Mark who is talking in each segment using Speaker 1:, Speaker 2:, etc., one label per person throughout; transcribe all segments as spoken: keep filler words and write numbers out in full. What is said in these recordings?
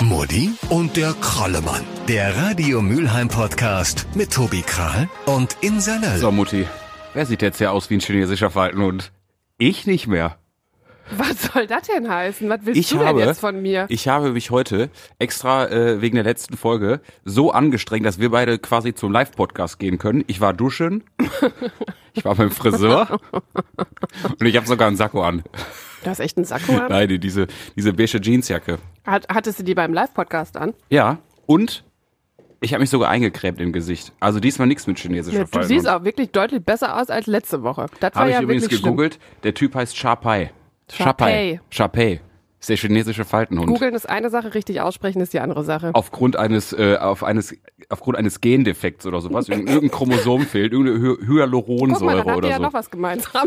Speaker 1: Mutti und der Krallemann. Der Radio Mülheim Podcast mit Tobi Krahl und Insa Löll.
Speaker 2: So, Mutti, wer sieht jetzt hier aus wie ein chinesischer Faltenhund? Ich nicht mehr.
Speaker 3: Was soll das denn heißen? Was willst
Speaker 2: Ich
Speaker 3: du
Speaker 2: habe,
Speaker 3: denn jetzt von mir?
Speaker 2: Ich habe mich heute extra äh, wegen der letzten Folge so angestrengt, dass wir beide quasi zum Live-Podcast gehen können. Ich war duschen, ich war beim Friseur und ich habe sogar einen Sakko an.
Speaker 3: Du hast echt einen Sakko an?
Speaker 2: Nein, diese, diese beige Jeansjacke.
Speaker 3: Hat, hattest du die beim Live-Podcast an?
Speaker 2: Ja, und ich habe mich sogar eingecremt im Gesicht. Also diesmal nichts mit chinesischer
Speaker 3: Ja, du
Speaker 2: Faltenhund.
Speaker 3: siehst auch wirklich deutlich besser aus als letzte Woche. Das war
Speaker 2: Habe ich
Speaker 3: ja
Speaker 2: übrigens
Speaker 3: wirklich
Speaker 2: gegoogelt, der Typ heißt Sharpei.
Speaker 3: Sharpei.
Speaker 2: Sharpei. Ist der chinesische Faltenhund.
Speaker 3: schlimm. Googeln ist eine Sache, richtig aussprechen ist die andere Sache.
Speaker 2: Aufgrund eines, äh, auf eines, aufgrund eines Gendefekts oder sowas. Irgend- Irgendein Chromosom fehlt, irgendeine Hy-
Speaker 3: Guck mal,
Speaker 2: Hyaluronsäure
Speaker 3: dann habt ihr
Speaker 2: oder
Speaker 3: ja
Speaker 2: so.
Speaker 3: noch was gemeinsam.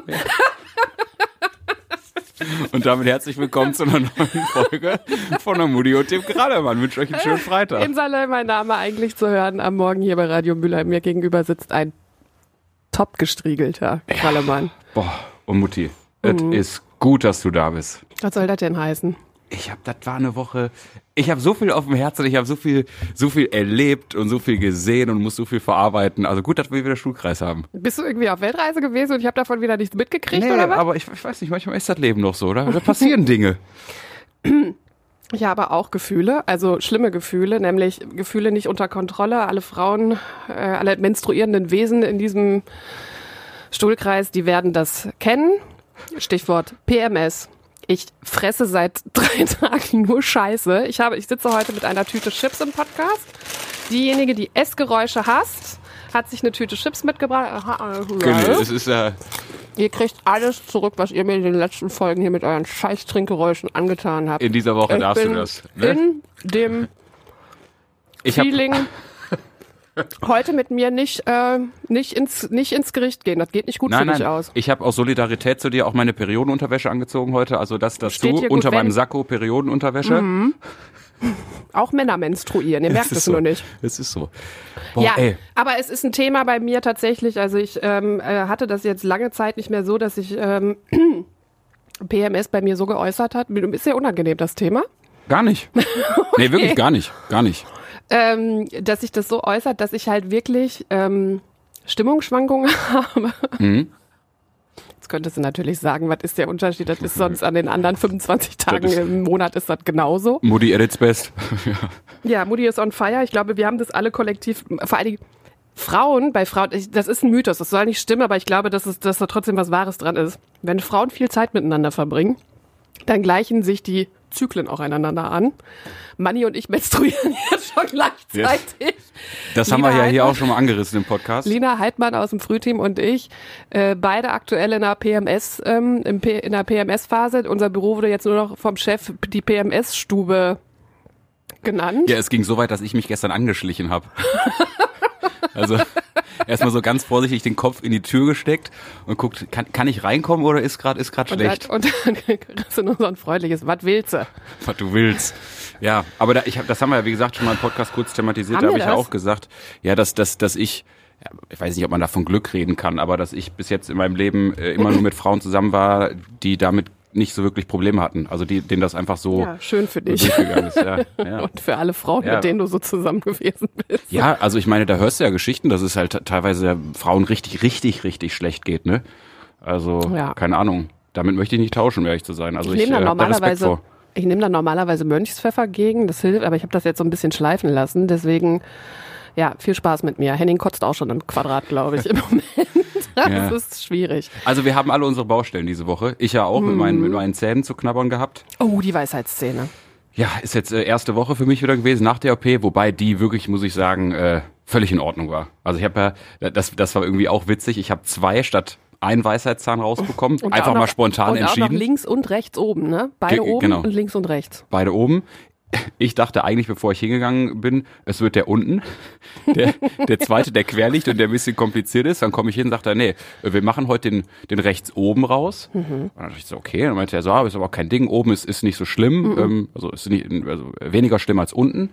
Speaker 2: Und damit herzlich willkommen zu einer neuen Folge von der Mutti und dem Krallemann. Wünsche euch einen schönen Freitag.
Speaker 3: Insa Löll, mein Name eigentlich zu hören. Am Morgen hier bei Radio Mülheim. Mir gegenüber sitzt ein top gestriegelter Krallemann.
Speaker 2: Boah, und Mutti, es
Speaker 3: Mhm.
Speaker 2: ist gut, dass du da bist.
Speaker 3: Was soll das denn heißen?
Speaker 2: Ich hab, das war eine Woche, ich habe so viel auf dem Herzen, ich habe so viel, so viel erlebt und so viel gesehen und muss so viel verarbeiten. Also gut, dass wir wieder Schulkreis haben.
Speaker 3: Bist du irgendwie auf Weltreise gewesen und ich habe davon wieder nichts mitgekriegt,
Speaker 2: Nee,
Speaker 3: oder was?
Speaker 2: aber ich, ich weiß nicht, manchmal ist das Leben noch so, oder? Da passieren Dinge.
Speaker 3: Ich habe auch Gefühle, also schlimme Gefühle, nämlich Gefühle nicht unter Kontrolle. Alle Frauen, äh, alle menstruierenden Wesen in diesem Stuhlkreis, die werden das kennen. Stichwort P M S. Ich fresse seit drei Tagen nur Scheiße. Ich habe, ich sitze heute mit einer Tüte Chips im Podcast. Diejenige, die Essgeräusche hasst, hat sich eine Tüte Chips mitgebracht. Aha,
Speaker 2: Genau, es ist ja.
Speaker 3: Ihr kriegt alles zurück, was ihr mir in den letzten Folgen hier mit euren Scheiß-Trinkgeräuschen angetan habt.
Speaker 2: In dieser Woche
Speaker 3: Ich
Speaker 2: darfst
Speaker 3: bin
Speaker 2: du das. Ne?
Speaker 3: in dem
Speaker 2: Ich hab,
Speaker 3: Feeling, heute mit mir nicht, äh, nicht, ins, nicht ins Gericht gehen. Das geht nicht gut
Speaker 2: nein,
Speaker 3: für
Speaker 2: nein,
Speaker 3: dich aus.
Speaker 2: ich habe aus Solidarität zu dir auch meine Periodenunterwäsche angezogen heute. Also das dazu,
Speaker 3: Steht hier gut,
Speaker 2: unter meinem
Speaker 3: wenn-
Speaker 2: Sakko Periodenunterwäsche.
Speaker 3: Auch Männer menstruieren, ihr merkt
Speaker 2: Es
Speaker 3: es
Speaker 2: ist so.
Speaker 3: nur nicht.
Speaker 2: Es ist so. Boah,
Speaker 3: Ja,
Speaker 2: ey.
Speaker 3: aber es ist ein Thema bei mir tatsächlich. Also ich ähm, äh, hatte das jetzt lange Zeit nicht mehr so, dass sich ähm, P M S bei mir so geäußert hat. Ist sehr unangenehm, das Thema.
Speaker 2: Gar nicht. Nee, wirklich gar nicht. Gar nicht.
Speaker 3: Ähm, dass sich das so äußert, dass ich halt wirklich ähm, Stimmungsschwankungen habe.
Speaker 2: Mhm.
Speaker 3: Jetzt könntest du natürlich sagen, was ist der Unterschied? Das ist sonst an den anderen fünfundzwanzig Tagen
Speaker 2: ist-
Speaker 3: im Monat ist das genauso.
Speaker 2: Mutti at its best.
Speaker 3: Ja, Mutti ist on fire. Ich glaube, wir haben das alle kollektiv, vor allen Dingen Frauen, bei Frauen, ich, das ist ein Mythos, das soll nicht stimmen, aber ich glaube, dass, es, dass da trotzdem was Wahres dran ist. Wenn Frauen viel Zeit miteinander verbringen, dann gleichen sich die Zyklen auch einander an. Manni und ich menstruieren jetzt schon gleichzeitig.
Speaker 2: Das haben wir
Speaker 3: Lina
Speaker 2: ja hier
Speaker 3: Heidmann-
Speaker 2: auch schon mal angerissen im Podcast.
Speaker 3: Lina Heidmann aus dem Frühteam und ich, äh, beide aktuell in einer P M S, ähm, im P- in einer P M S-Phase. Unser Büro wurde jetzt nur noch vom Chef die P M S-Stube genannt.
Speaker 2: Ja, es ging so weit, dass ich mich gestern angeschlichen habe. Also erstmal so ganz vorsichtig den Kopf in die Tür gesteckt und guckt, kann, kann ich reinkommen oder ist gerade ist gerade
Speaker 3: Und
Speaker 2: schlecht?
Speaker 3: dann, und dann kriegst du nur so ein freundliches, was willst du?
Speaker 2: Was du willst. Ja, aber da, ich hab, das haben wir ja, wie gesagt, schon mal im Podcast kurz thematisiert.
Speaker 3: Haben
Speaker 2: Da habe
Speaker 3: wir
Speaker 2: ich ja
Speaker 3: das?
Speaker 2: auch gesagt, ja, dass, dass, dass ich, ja, ich weiß nicht, ob man da von Glück reden kann, aber dass ich bis jetzt in meinem Leben äh, immer nur mit Frauen zusammen war, die damit nicht so wirklich Probleme hatten. Also die, denen das einfach so
Speaker 3: Ja, schön für
Speaker 2: so
Speaker 3: dich.
Speaker 2: durchgegangen ist. Ja, ja.
Speaker 3: Und für alle Frauen,
Speaker 2: Ja.
Speaker 3: mit denen du so zusammen gewesen bist.
Speaker 2: Ja, also ich meine, da hörst du ja Geschichten, dass es halt t- teilweise Frauen richtig, richtig, richtig schlecht geht, ne? Also,
Speaker 3: Ja.
Speaker 2: keine Ahnung. Damit möchte ich nicht tauschen, um ehrlich zu sein. Also
Speaker 3: Ich
Speaker 2: ich,
Speaker 3: nehme
Speaker 2: äh,
Speaker 3: da
Speaker 2: hab da Respekt
Speaker 3: normalerweise,
Speaker 2: vor.
Speaker 3: ich nehme da normalerweise Mönchspfeffer gegen, das hilft, aber ich habe das jetzt so ein bisschen schleifen lassen, deswegen, ja, viel Spaß mit mir. Henning kotzt auch schon im Quadrat, glaube ich, im Moment. Das
Speaker 2: Ja.
Speaker 3: ist schwierig.
Speaker 2: Also wir haben alle unsere Baustellen diese Woche. Ich ja auch mit, meinen, mit meinen Zähnen zu knabbern gehabt.
Speaker 3: Oh, die Weisheitszähne.
Speaker 2: Ja, ist jetzt äh, erste Woche für mich wieder gewesen nach der O P, wobei die wirklich, muss ich sagen, äh, völlig in Ordnung war. Also ich habe ja, das, das war irgendwie auch witzig, ich habe zwei statt ein Weisheitszahn rausbekommen,
Speaker 3: Und
Speaker 2: einfach
Speaker 3: auch noch,
Speaker 2: mal spontan
Speaker 3: und
Speaker 2: entschieden.
Speaker 3: auch noch links und rechts oben, ne? Beide
Speaker 2: Ge-
Speaker 3: oben
Speaker 2: genau.
Speaker 3: und links und rechts.
Speaker 2: Beide oben. Ich dachte eigentlich, bevor ich hingegangen bin, es wird der unten, der, der zweite, der quer liegt und der ein bisschen kompliziert ist. Dann komme ich hin und sagte, nee, wir machen heute den, den rechts oben raus. Mhm. Und dann dachte ich so, okay. Und dann meinte er so, ah, ist aber auch kein Ding, oben ist, ist nicht so schlimm, mhm. ähm, also ist nicht, also weniger schlimm als unten.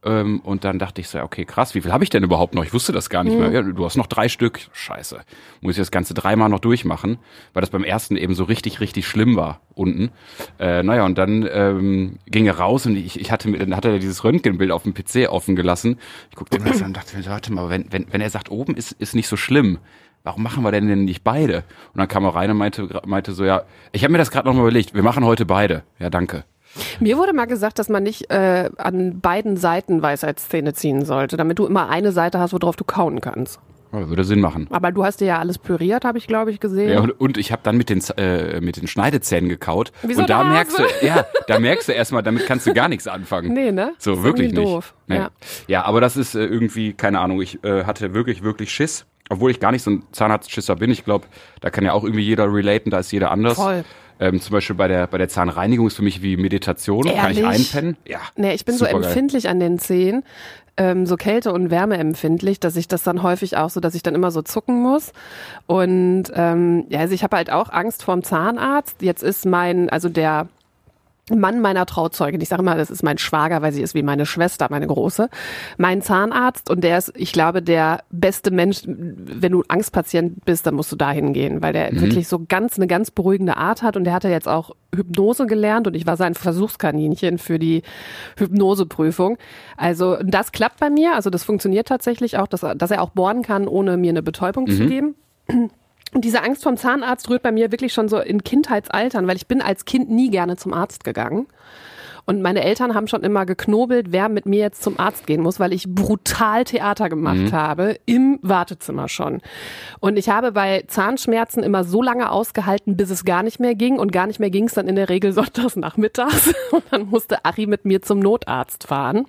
Speaker 2: Ähm, und dann dachte ich so, ja, okay, krass, wie viel habe ich denn überhaupt noch? Ich wusste das gar nicht
Speaker 3: Mhm.
Speaker 2: mehr. Ja, du hast noch drei Stück. Scheiße. Muss ich das Ganze dreimal noch durchmachen, weil das beim ersten eben so richtig, richtig schlimm war unten. Äh, naja, und dann ähm, ging er raus und ich, ich hatte mir, dann hat er dieses Röntgenbild auf dem P C offen gelassen. Ich guckte mir das an und dachte mir, warte mal, wenn, wenn, wenn er sagt, oben ist, ist nicht so schlimm, warum machen wir denn denn nicht beide? Und dann kam er rein und meinte, meinte so, ja, ich habe mir das gerade noch mal überlegt, wir machen heute beide. Ja, danke.
Speaker 3: Mir wurde mal gesagt, dass man nicht äh, an beiden Seiten Weisheitszähne ziehen sollte, damit du immer eine Seite hast, worauf du kauen kannst.
Speaker 2: Ja, würde Sinn machen.
Speaker 3: Aber du hast dir ja alles püriert, habe ich, glaube ich, gesehen.
Speaker 2: Ja, und, und ich habe dann mit den äh, mit den Schneidezähnen gekaut.
Speaker 3: Wie so
Speaker 2: und da
Speaker 3: eine
Speaker 2: merkst du,
Speaker 3: Hase.
Speaker 2: ja, da merkst du erstmal, damit kannst du gar nichts anfangen.
Speaker 3: Nee, ne?
Speaker 2: So,
Speaker 3: Ist
Speaker 2: wirklich
Speaker 3: irgendwie
Speaker 2: nicht.
Speaker 3: doof.
Speaker 2: Nee.
Speaker 3: Ja.
Speaker 2: Ja, aber das ist äh, irgendwie, keine Ahnung, ich äh, hatte wirklich, wirklich Schiss. Obwohl ich gar nicht so ein Zahnarztschisser bin. Ich glaube, da kann ja auch irgendwie jeder relaten, da ist jeder anders.
Speaker 3: Voll.
Speaker 2: Ähm, zum Beispiel bei der bei der Zahnreinigung ist für mich wie Meditation. Kann ich
Speaker 3: Ehrlich?
Speaker 2: einpennen? Ja.
Speaker 3: Nee, ich bin so
Speaker 2: Supergeil.
Speaker 3: empfindlich an den Zähnen, ähm, so Kälte- und Wärme empfindlich, dass ich das dann häufig auch so, dass ich dann immer so zucken muss. Und ähm, ja, also ich habe halt auch Angst vorm Zahnarzt. Jetzt ist mein, also der Mann meiner Trauzeugin, ich sage mal, das ist mein Schwager, weil sie ist wie meine Schwester, meine Große, mein Zahnarzt, und der ist, ich glaube, der beste Mensch. Wenn du Angstpatient bist, dann musst du da hingehen, weil der
Speaker 2: Mhm.
Speaker 3: wirklich so ganz eine ganz beruhigende Art hat, und der hatte jetzt auch Hypnose gelernt und ich war sein Versuchskaninchen für die Hypnoseprüfung. Also das klappt bei mir, also das funktioniert tatsächlich auch, dass, er- dass er auch bohren kann, ohne mir eine Betäubung zu geben. Und diese Angst vom Zahnarzt rührt bei mir wirklich schon so in Kindheitsaltern, weil ich bin als Kind nie gerne zum Arzt gegangen. Und meine Eltern haben schon immer geknobelt, wer mit mir jetzt zum Arzt gehen muss, weil ich brutal Theater gemacht habe, im Wartezimmer schon. Und ich habe bei Zahnschmerzen immer so lange ausgehalten, bis es gar nicht mehr ging. Und gar nicht mehr ging es dann in der Regel sonntags nachmittags. Und dann musste Achi mit mir zum Notarzt fahren.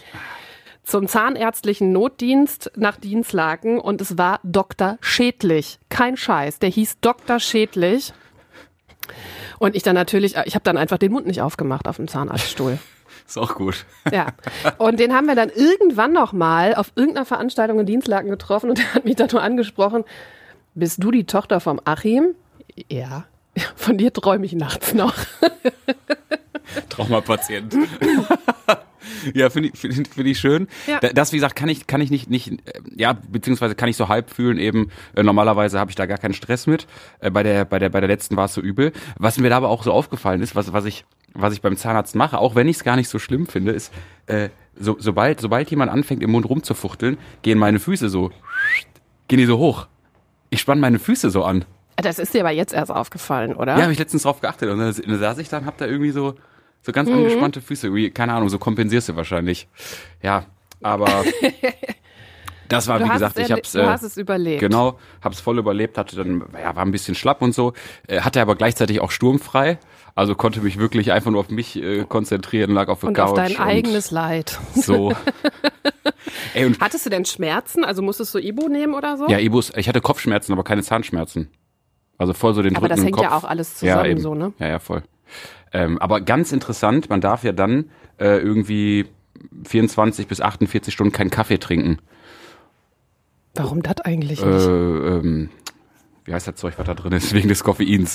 Speaker 3: Zum zahnärztlichen Notdienst nach Dienstlaken, und es war Doktor Schädlich. Kein Scheiß, der hieß Doktor Schädlich. Und ich dann natürlich, ich habe dann einfach den Mund nicht aufgemacht auf dem Zahnarztstuhl.
Speaker 2: Ist auch gut.
Speaker 3: Ja. Und den haben wir dann irgendwann noch mal auf irgendeiner Veranstaltung in Dienstlaken getroffen, und der hat mich dann nur angesprochen: Bist du die Tochter vom Achim? Ja. Von dir träume ich nachts noch.
Speaker 2: Traumapatient. Ja, finde ich, find, find ich schön.
Speaker 3: Ja.
Speaker 2: Da- Das, wie gesagt, kann ich, kann ich nicht, nicht, äh, ja, beziehungsweise kann ich so halb fühlen eben. Äh, normalerweise habe ich da gar keinen Stress mit. Äh, bei der, bei der, bei der letzten war es so übel. Was mir da aber auch so aufgefallen ist, was, was ich, was ich beim Zahnarzt mache, auch wenn ich es gar nicht so schlimm finde, ist, äh, so, sobald, sobald jemand anfängt, im Mund rumzufuchteln, gehen meine Füße so, gehen die so hoch. Ich spanne meine Füße so an.
Speaker 3: Das ist dir aber jetzt erst aufgefallen, oder?
Speaker 2: Ja, habe ich letztens drauf geachtet. Und dann da saß ich dann, hab da irgendwie so, so ganz
Speaker 3: Mhm.
Speaker 2: angespannte Füße. Irgendwie, keine Ahnung, so kompensierst du wahrscheinlich. Ja, aber das war,
Speaker 3: Du
Speaker 2: wie
Speaker 3: hast
Speaker 2: gesagt,
Speaker 3: es
Speaker 2: ich
Speaker 3: erle-
Speaker 2: hab's,
Speaker 3: du hast es überlebt.
Speaker 2: Genau, hab's voll überlebt, hatte dann, ja, war ein bisschen schlapp und so, äh, hatte aber gleichzeitig auch sturmfrei. Also konnte mich wirklich einfach nur auf mich äh, konzentrieren, lag auf der
Speaker 3: Und
Speaker 2: Couch.
Speaker 3: auf dein
Speaker 2: und
Speaker 3: eigenes Leid.
Speaker 2: So. Ey, und
Speaker 3: Hattest du denn Schmerzen? Also musstest du Ibu nehmen oder so?
Speaker 2: ja, Ibus, ich hatte Kopfschmerzen, aber keine Zahnschmerzen. Also voll so den
Speaker 3: Aber
Speaker 2: Drücken
Speaker 3: das
Speaker 2: im
Speaker 3: hängt
Speaker 2: Kopf.
Speaker 3: ja auch alles zusammen
Speaker 2: ja, eben.
Speaker 3: so, ne?
Speaker 2: Ja, ja, voll. Ähm, aber ganz interessant, man darf ja dann äh, irgendwie vierundzwanzig bis achtundvierzig Stunden keinen Kaffee trinken.
Speaker 3: Warum das eigentlich
Speaker 2: Äh,
Speaker 3: nicht?
Speaker 2: ähm, wie heißt das Zeug, was da drin ist? Wegen des Koffeins.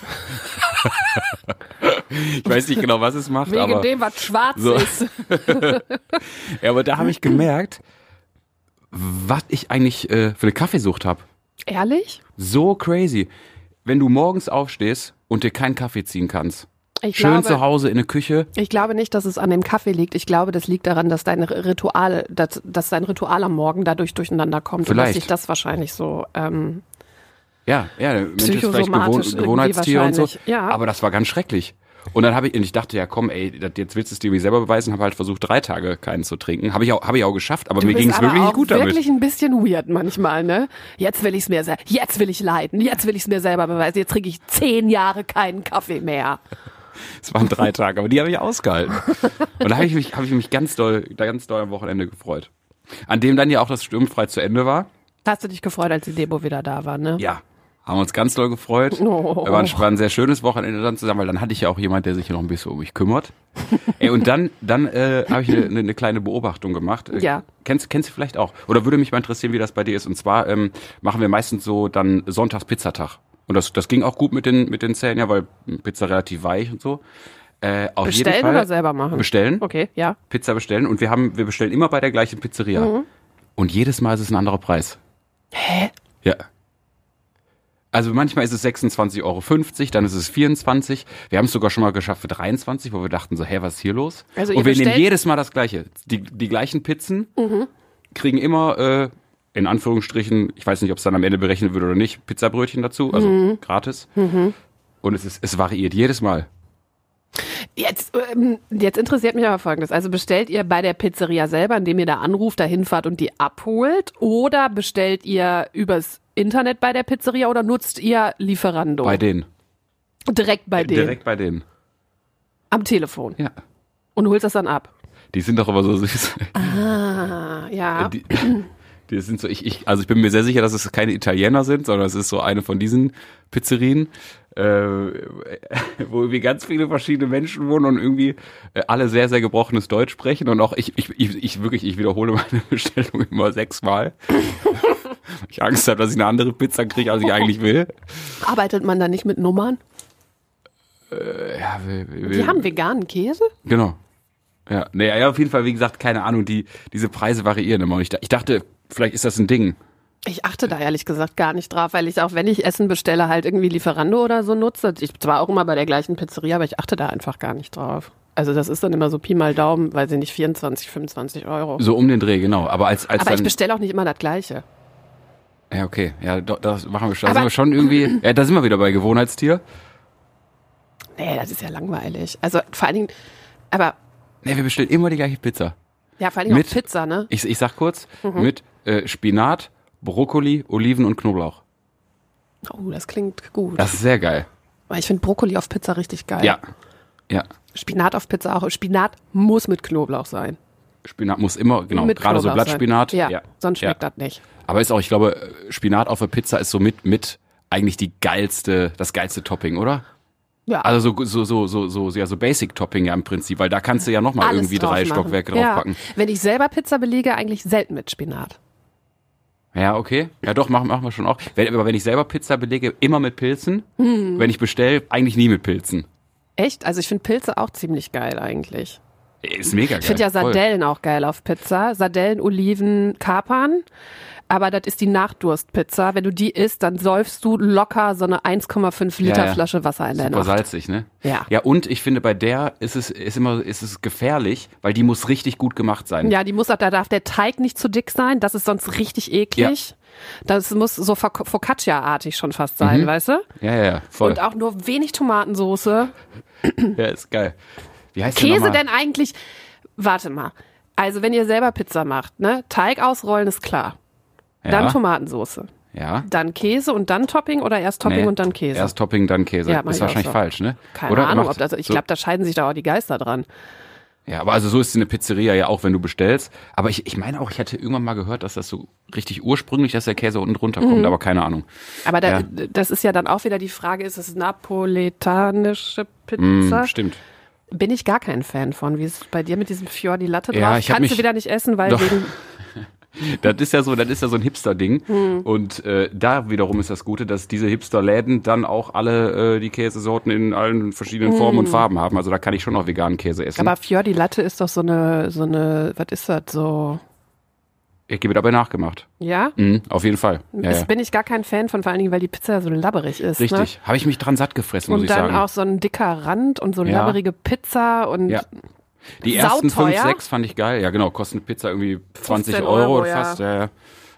Speaker 2: Ich weiß nicht genau, was es macht,
Speaker 3: Wegen
Speaker 2: aber,
Speaker 3: dem, was schwarz
Speaker 2: so.
Speaker 3: ist.
Speaker 2: ja, aber da habe ich gemerkt, was ich eigentlich äh, für eine Kaffeesucht habe.
Speaker 3: Ehrlich?
Speaker 2: So crazy. Wenn du morgens aufstehst und dir keinen Kaffee ziehen kannst,
Speaker 3: Ich
Speaker 2: schön
Speaker 3: glaube,
Speaker 2: zu Hause in der Küche,
Speaker 3: Ich glaube nicht, dass es an dem Kaffee liegt. Ich glaube, das liegt daran, dass dein Ritual, dass, dass dein Ritual am Morgen dadurch durcheinander kommt und dass
Speaker 2: Vielleicht.
Speaker 3: sich das wahrscheinlich so. Ähm,
Speaker 2: ja, ja, der Mensch ist vielleicht
Speaker 3: Psychosomatisch
Speaker 2: Gewohn Gewohnheitstier und so,
Speaker 3: irgendwie wahrscheinlich, ja.
Speaker 2: aber das war ganz schrecklich. Und dann habe ich, und ich dachte, ja komm, ey, das, jetzt willst du es dir selber beweisen, habe halt versucht, drei Tage keinen zu trinken. Habe ich auch, habe ich auch geschafft, aber
Speaker 3: du
Speaker 2: mir
Speaker 3: bist
Speaker 2: ging es
Speaker 3: aber
Speaker 2: wirklich
Speaker 3: auch
Speaker 2: nicht gut
Speaker 3: wirklich
Speaker 2: damit.
Speaker 3: ein bisschen weird manchmal, ne? Jetzt will ich es mir, se- jetzt will ich leiden, jetzt will ich es mir selber beweisen. Jetzt trinke ich zehn Jahre keinen Kaffee mehr.
Speaker 2: Es waren drei Tage, aber die habe ich ausgehalten. Und da habe ich mich, habe ich mich ganz doll, da ganz doll am Wochenende gefreut. An dem dann ja auch das Sturmfrei zu Ende war.
Speaker 3: Hast du dich gefreut, als die Debo wieder da war, ne?
Speaker 2: Ja, haben uns ganz doll gefreut.
Speaker 3: Oh.
Speaker 2: War, ein, war ein sehr schönes Wochenende dann zusammen, weil dann hatte ich ja auch jemand, der sich noch ein bisschen um mich kümmert. Ey, und dann, dann äh, habe ich eine, eine kleine Beobachtung gemacht. Äh,
Speaker 3: Ja.
Speaker 2: Kennst, kennst du vielleicht auch? Oder würde mich mal interessieren, wie das bei dir ist. Und zwar ähm, machen wir meistens so dann Sonntags Pizzatag. Und das, das ging auch gut mit den, mit den Zähnen, ja, weil Pizza relativ weich und so. Äh, auf
Speaker 3: Bestellen
Speaker 2: jeden Fall
Speaker 3: oder selber machen?
Speaker 2: Bestellen.
Speaker 3: Okay, ja.
Speaker 2: Pizza bestellen. Und wir haben, wir bestellen immer bei der gleichen Pizzeria.
Speaker 3: Mhm.
Speaker 2: Und jedes Mal ist es ein anderer Preis.
Speaker 3: Hä?
Speaker 2: Ja. Also manchmal ist es sechsundzwanzig Euro fünfzig, dann ist es vierundzwanzig. Wir haben es sogar schon mal geschafft für dreiundzwanzig, wo wir dachten so, hä, was ist hier los?
Speaker 3: Also
Speaker 2: und
Speaker 3: ihr
Speaker 2: wir nehmen
Speaker 3: bestellt-
Speaker 2: jedes Mal das Gleiche. Die, die gleichen Pizzen,
Speaker 3: Mhm.
Speaker 2: kriegen immer, äh, in Anführungsstrichen, ich weiß nicht, ob es dann am Ende berechnet wird oder nicht, Pizzabrötchen dazu, also
Speaker 3: Mhm.
Speaker 2: gratis. Und es ist, es variiert jedes Mal.
Speaker 3: Jetzt, ähm, jetzt interessiert mich aber Folgendes. Also bestellt ihr bei der Pizzeria selber, indem ihr da anruft, da hinfahrt und die abholt? Oder bestellt ihr übers Internet bei der Pizzeria oder nutzt ihr Lieferando?
Speaker 2: Bei denen.
Speaker 3: Direkt bei denen?
Speaker 2: Direkt bei denen.
Speaker 3: Am Telefon?
Speaker 2: Ja.
Speaker 3: Und holst das dann ab?
Speaker 2: Die sind doch aber so süß.
Speaker 3: Ah, ja.
Speaker 2: Die, die sind so, ich, ich, also ich bin mir sehr sicher, dass es keine Italiener sind, sondern es ist so eine von diesen Pizzerien, äh, wo irgendwie ganz viele verschiedene Menschen wohnen und irgendwie äh, alle sehr, sehr gebrochenes Deutsch sprechen und auch ich, ich, ich, ich wirklich, ich wiederhole meine Bestellung immer sechsmal. Ich Angst habe, dass ich eine andere Pizza kriege, als ich eigentlich will.
Speaker 3: Arbeitet man da nicht mit Nummern?
Speaker 2: Äh, ja, wir, wir,
Speaker 3: Die haben veganen Käse?
Speaker 2: Genau. Ja, nee, ja, auf jeden Fall, wie gesagt, keine Ahnung, die, diese Preise variieren immer. Ich, ich dachte, vielleicht ist das ein Ding.
Speaker 3: Ich achte da ehrlich gesagt gar nicht drauf, weil ich auch, wenn ich Essen bestelle, halt irgendwie Lieferando oder so nutze. Ich zwar auch immer bei der gleichen Pizzeria, aber ich achte da einfach gar nicht drauf. Also das ist dann immer so Pi mal Daumen, weil sie nicht vierundzwanzig, fünfundzwanzig Euro.
Speaker 2: So um den Dreh, genau. Aber als, als
Speaker 3: aber
Speaker 2: dann,
Speaker 3: ich bestelle auch nicht immer das Gleiche.
Speaker 2: Ja, okay. Ja, do, das machen wir schon. Da
Speaker 3: Aber-
Speaker 2: sind wir schon irgendwie, ja, da sind wir wieder bei Gewohnheitstier.
Speaker 3: Nee, das ist ja langweilig. Also vor allen Dingen, aber
Speaker 2: Nee, wir bestellen immer die gleiche Pizza.
Speaker 3: ja, vor allen Dingen
Speaker 2: Mit-
Speaker 3: auch Pizza, ne?
Speaker 2: Ich, ich sag kurz,
Speaker 3: Mhm.
Speaker 2: mit äh, Spinat, Brokkoli, Oliven und Knoblauch.
Speaker 3: Oh, das klingt gut.
Speaker 2: Das ist sehr geil.
Speaker 3: Weil ich finde Brokkoli auf Pizza richtig geil.
Speaker 2: Ja. Ja.
Speaker 3: Spinat auf Pizza auch. Spinat muss mit Knoblauch sein.
Speaker 2: Spinat muss immer, genau,
Speaker 3: mit
Speaker 2: gerade so
Speaker 3: Knoblauch
Speaker 2: Blattspinat.
Speaker 3: Sein. Ja, sonst schmeckt
Speaker 2: ja.
Speaker 3: das nicht.
Speaker 2: Aber ist auch, ich glaube, Spinat auf der Pizza ist so mit, mit eigentlich die geilste, das geilste Topping, oder?
Speaker 3: Ja,
Speaker 2: Also so, so, so, so, ja, so Basic-Topping ja im Prinzip, weil da kannst du ja nochmal
Speaker 3: alles
Speaker 2: irgendwie
Speaker 3: drauf
Speaker 2: drei
Speaker 3: machen.
Speaker 2: Stockwerke
Speaker 3: Ja.
Speaker 2: draufpacken.
Speaker 3: Wenn ich selber Pizza belege, eigentlich selten mit Spinat.
Speaker 2: Ja, okay. Ja, doch, machen, machen wir schon auch. Wenn, aber wenn ich selber Pizza belege, immer mit Pilzen.
Speaker 3: Hm.
Speaker 2: Wenn ich bestelle, eigentlich nie mit Pilzen.
Speaker 3: Echt? Also ich finde Pilze auch ziemlich geil eigentlich.
Speaker 2: Ist mega geil.
Speaker 3: Ich finde ja
Speaker 2: voll.
Speaker 3: Sardellen auch geil auf Pizza. Sardellen, Oliven, Kapern. Aber das ist die Nachdurstpizza. Wenn du die isst, dann säufst du locker so eine eins Komma fünf Liter
Speaker 2: Ja, ja.
Speaker 3: Flasche Wasser in der
Speaker 2: Super
Speaker 3: Nacht.
Speaker 2: salzig, ne?
Speaker 3: Ja.
Speaker 2: Ja, und ich finde, bei der ist es, ist immer, ist es gefährlich, weil die muss richtig gut gemacht sein.
Speaker 3: Ja, die muss auch, da darf der Teig nicht zu dick sein. Das ist sonst richtig eklig. Das muss so Foc- Focaccia-artig schon fast sein,
Speaker 2: Mhm.
Speaker 3: weißt du?
Speaker 2: Ja, ja, ja, voll.
Speaker 3: Und auch nur wenig Tomatensoße.
Speaker 2: Ja, ist geil. Wie heißt
Speaker 3: Käse
Speaker 2: der nochmal?
Speaker 3: denn eigentlich? Warte mal. Also wenn ihr selber Pizza macht, ne? Teig ausrollen ist klar.
Speaker 2: Ja,
Speaker 3: Dann Tomatensoße.
Speaker 2: ja.
Speaker 3: Dann Käse und dann Topping oder erst Topping
Speaker 2: Nee,
Speaker 3: und dann Käse?
Speaker 2: Erst Topping, dann Käse.
Speaker 3: Ja, mach
Speaker 2: ist
Speaker 3: ich auch
Speaker 2: wahrscheinlich
Speaker 3: so.
Speaker 2: falsch, ne?
Speaker 3: Keine
Speaker 2: Oder?
Speaker 3: Ahnung,
Speaker 2: Macht-
Speaker 3: ob das, ich
Speaker 2: so-
Speaker 3: glaube, da scheiden sich da auch die Geister dran.
Speaker 2: Ja, aber also so ist eine Pizzeria ja auch, wenn du bestellst. Aber ich, ich meine auch, ich hatte irgendwann mal gehört, dass das so richtig ursprünglich, dass der Käse unten drunter kommt, aber keine Ahnung.
Speaker 3: Aber da,
Speaker 2: Ja.
Speaker 3: das ist ja dann auch wieder die Frage, ist es napoletanische Pizza?
Speaker 2: Mm, stimmt.
Speaker 3: Bin ich gar kein Fan von. Wie ist es bei dir mit diesem Fior di Latte drauf?
Speaker 2: Ja, ich hab
Speaker 3: Kannst du
Speaker 2: mich-
Speaker 3: wieder nicht essen, weil
Speaker 2: Doch.
Speaker 3: wegen...
Speaker 2: Das ist ja so, das ist ja so ein Hipster-Ding.
Speaker 3: Hm.
Speaker 2: Und äh, da wiederum ist das Gute, dass diese Hipster-Läden dann auch alle äh, die Käsesorten in allen verschiedenen Formen und Farben haben. Also da kann ich schon noch veganen Käse essen.
Speaker 3: Hm. Aber Fior di Latte ist doch so eine, so eine, was ist das, so...
Speaker 2: ich gebe dabei nachgemacht.
Speaker 3: Ja?
Speaker 2: Mhm, auf jeden Fall. Ja,
Speaker 3: Das
Speaker 2: ja.
Speaker 3: bin ich gar kein Fan von, vor allen Dingen, weil die Pizza so labberig ist. Ne?
Speaker 2: Richtig. Habe ich mich dran satt gefressen, muss
Speaker 3: Und
Speaker 2: ich
Speaker 3: dann
Speaker 2: sagen.
Speaker 3: auch so ein dicker Rand und so
Speaker 2: Ja.
Speaker 3: labberige Pizza und
Speaker 2: Ja. Die ersten
Speaker 3: sauteuer.
Speaker 2: fünf, sechs fand ich geil. Ja, genau, kostet eine Pizza irgendwie zwanzig
Speaker 3: fünfzehn
Speaker 2: Euro,
Speaker 3: Euro,
Speaker 2: oder
Speaker 3: ja.
Speaker 2: fast. Ja, ja.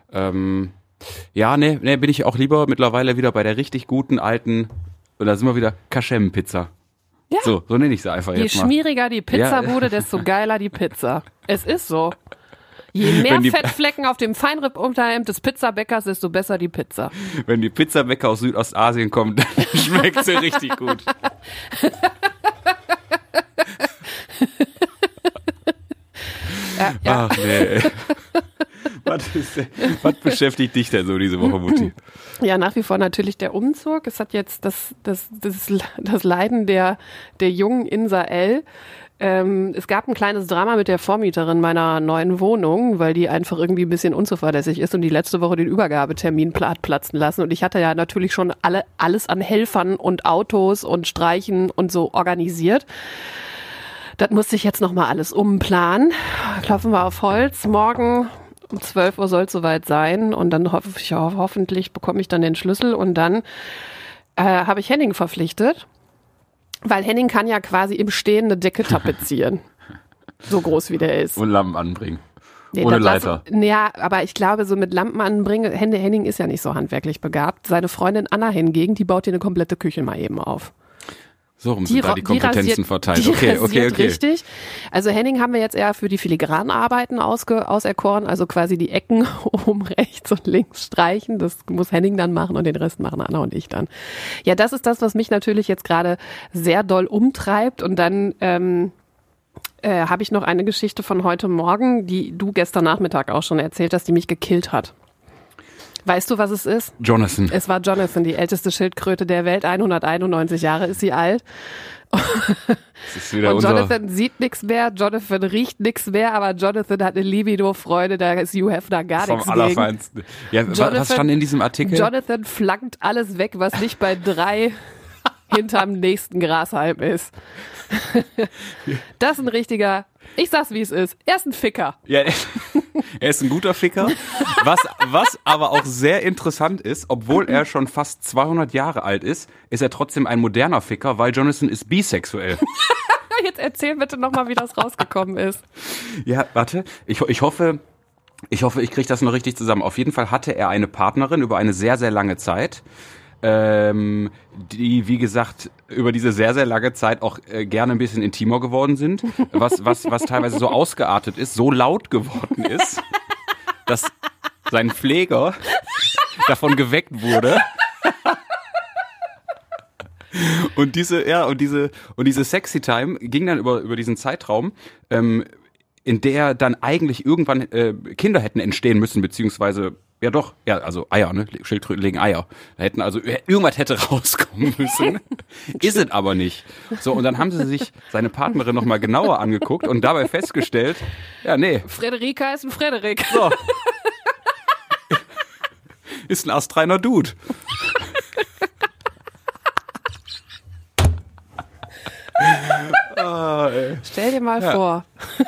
Speaker 2: Ähm, ja, nee, nee, bin ich auch lieber mittlerweile wieder bei der richtig guten alten, und da sind wir wieder, Kaschem-Pizza.
Speaker 3: Ja.
Speaker 2: So, so nenne ich sie einfach
Speaker 3: je
Speaker 2: jetzt mal.
Speaker 3: schmieriger die Pizzabude, desto geiler die Pizza. Es ist so. Je mehr
Speaker 2: Wenn die-
Speaker 3: Fettflecken auf dem Feinripp-Unterhemd des Pizzabäckers, desto besser die Pizza.
Speaker 2: Wenn die Pizzabäcker aus Südostasien kommen, dann schmeckt sie richtig gut.
Speaker 3: Ja, ja.
Speaker 2: Ach nee. was, ist denn, was beschäftigt dich denn so diese Woche, Mutti?
Speaker 3: ja, nach wie vor natürlich der Umzug. Es hat jetzt das, das, das, das Leiden der, der jungen Insa L. Ähm, es gab ein kleines Drama mit der Vormieterin meiner neuen Wohnung, weil die einfach irgendwie ein bisschen unzuverlässig ist und die letzte Woche den Übergabetermin hat platzen lassen. Und ich hatte ja natürlich schon alle, alles an Helfern und Autos und Streichen und so organisiert. Das musste ich jetzt nochmal alles umplanen. Klopfen wir auf Holz. Morgen um zwölf Uhr soll es soweit sein. Und dann hoffe ich, ho- hoffentlich bekomme ich dann den Schlüssel. Und dann äh, habe ich Henning verpflichtet. Weil Henning kann ja quasi im Stehen eine Decke tapezieren. So groß wie der ist.
Speaker 2: Und Lampen anbringen.
Speaker 3: Nee,
Speaker 2: Ohne
Speaker 3: das
Speaker 2: Leiter.
Speaker 3: Lassen, ja, aber ich glaube, so mit Lampen anbringen, Henne- Henning ist ja nicht so handwerklich begabt. Seine Freundin Anna hingegen, die baut hier eine komplette Küche mal eben auf.
Speaker 2: So rum sind da die Kompetenzen
Speaker 3: rasiert,
Speaker 2: verteilt.
Speaker 3: Die
Speaker 2: Okay, okay,
Speaker 3: rasiert
Speaker 2: okay.
Speaker 3: Richtig. Also Henning haben wir jetzt eher für die Filigranarbeiten ausge, auserkoren, also quasi die Ecken oben rechts und links streichen. Das muss Henning dann machen und den Rest machen Anna und ich dann. Ja, das ist das, was mich natürlich jetzt gerade sehr doll umtreibt. Und dann ähm, äh, habe ich noch eine Geschichte von heute Morgen, die du gestern Nachmittag auch schon erzählt hast, die mich gekillt hat. Weißt du, was es ist?
Speaker 2: Jonathan.
Speaker 3: Es war Jonathan, die älteste Schildkröte der Welt. hunderteinundneunzig Jahre ist sie alt.
Speaker 2: Das ist wieder
Speaker 3: Und
Speaker 2: unser,
Speaker 3: Jonathan sieht nichts mehr, Jonathan riecht nichts mehr, aber Jonathan hat eine Libido-Freude, da ist Hugh Hefner gar
Speaker 2: vom
Speaker 3: nichts gegen.
Speaker 2: Allerfeinsten. Ja, wa-
Speaker 3: Jonathan-
Speaker 2: was stand in diesem Artikel?
Speaker 3: Jonathan flankt alles weg, was nicht bei drei hinterm nächsten Grashalm ist. Das ist ein richtiger, ich sag's wie es ist, er ist ein Ficker.
Speaker 2: Ja, er ist ein guter Ficker. Was, was aber auch sehr interessant ist, obwohl er schon fast zweihundert Jahre alt ist, ist er trotzdem ein moderner Ficker, weil Jonathan ist bisexuell.
Speaker 3: Jetzt erzähl bitte nochmal, wie das rausgekommen ist.
Speaker 2: Ja, warte, ich, ich hoffe, ich hoffe, ich kriege das noch richtig zusammen. Auf jeden Fall hatte er eine Partnerin über eine sehr, sehr lange Zeit, ähm, die, wie gesagt, über diese sehr, sehr lange Zeit auch äh, gerne ein bisschen intimer geworden sind, was, was, was teilweise so ausgeartet ist, so laut geworden ist, dass sein Pfleger davon geweckt wurde. Und diese, ja, und diese, und diese Sexy Time ging dann über, über diesen Zeitraum, ähm, in der dann eigentlich irgendwann äh, Kinder hätten entstehen müssen, beziehungsweise, ja doch, ja, also Eier, ne, Schildkröten legen Eier. Da hätten also, irgendwas hätte rauskommen müssen. Ist es aber nicht. So, und dann haben sie sich seine Partnerin nochmal genauer angeguckt und dabei festgestellt, ja, nee.
Speaker 3: Frederika ist ein Frederik.
Speaker 2: So. Ist ein astreiner Dude. Ah, ey.
Speaker 3: Stell dir mal vor.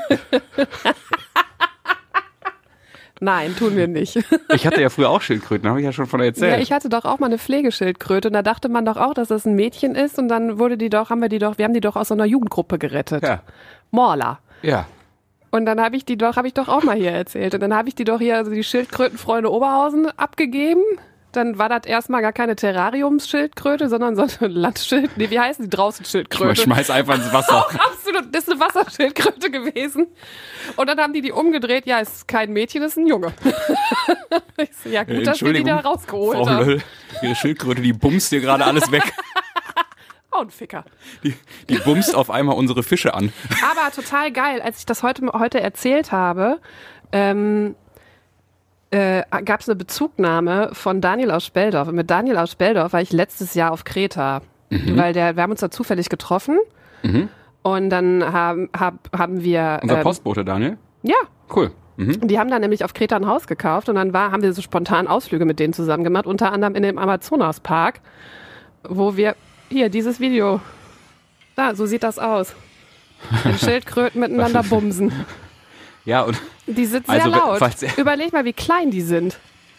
Speaker 3: Nein, tun wir nicht.
Speaker 2: Ich hatte ja früher auch Schildkröten, habe ich ja schon von erzählt.
Speaker 3: Ja, ich hatte doch auch mal eine Pflegeschildkröte und da dachte man doch auch, dass das ein Mädchen ist und dann wurde die doch, haben wir die doch, wir haben die doch aus so einer Jugendgruppe gerettet.
Speaker 2: Ja.
Speaker 3: Morla.
Speaker 2: Ja.
Speaker 3: Und dann habe ich die doch, habe ich doch auch mal hier erzählt. Und dann habe ich die doch hier, also die Schildkrötenfreunde Oberhausen abgegeben. Dann war das erstmal gar keine Terrariumsschildkröte, sondern so eine Landschild. Nee, wie heißen die draußen Schildkröte?
Speaker 2: Man schmeißt einfach ins Wasser.
Speaker 3: Absolut, das ist eine Wasserschildkröte gewesen. Und dann haben die die umgedreht. Ja, ist kein Mädchen, ist ein Junge. Ich so, ja, gut, dass wir die da rausgeholt
Speaker 2: Frau
Speaker 3: haben.
Speaker 2: Löll, Ihre Schildkröte, die bumst dir gerade alles weg.
Speaker 3: Oh, ein Ficker.
Speaker 2: Die, die bumst auf einmal unsere Fische an.
Speaker 3: Aber total geil, als ich das heute, heute erzählt habe, ähm, äh, gab es eine Bezugnahme von Daniel aus Speldorf. Und mit Daniel aus Speldorf war ich letztes Jahr auf Kreta, mhm. weil der, wir haben uns da zufällig getroffen
Speaker 2: Mhm.
Speaker 3: und dann haben, hab, haben wir...
Speaker 2: Unser
Speaker 3: ähm,
Speaker 2: Postbote, Daniel?
Speaker 3: Ja,
Speaker 2: Cool. Mhm.
Speaker 3: die haben dann nämlich auf Kreta ein Haus gekauft und dann war, haben wir so spontan Ausflüge mit denen zusammen gemacht, unter anderem in dem Amazonaspark, wo wir... Hier, dieses Video. Da, so sieht das aus. Wenn Schildkröten miteinander bumsen.
Speaker 2: Ja, und
Speaker 3: Die sind sehr
Speaker 2: Also, wenn-
Speaker 3: laut.
Speaker 2: falls ihr-
Speaker 3: Überleg mal, wie klein die sind.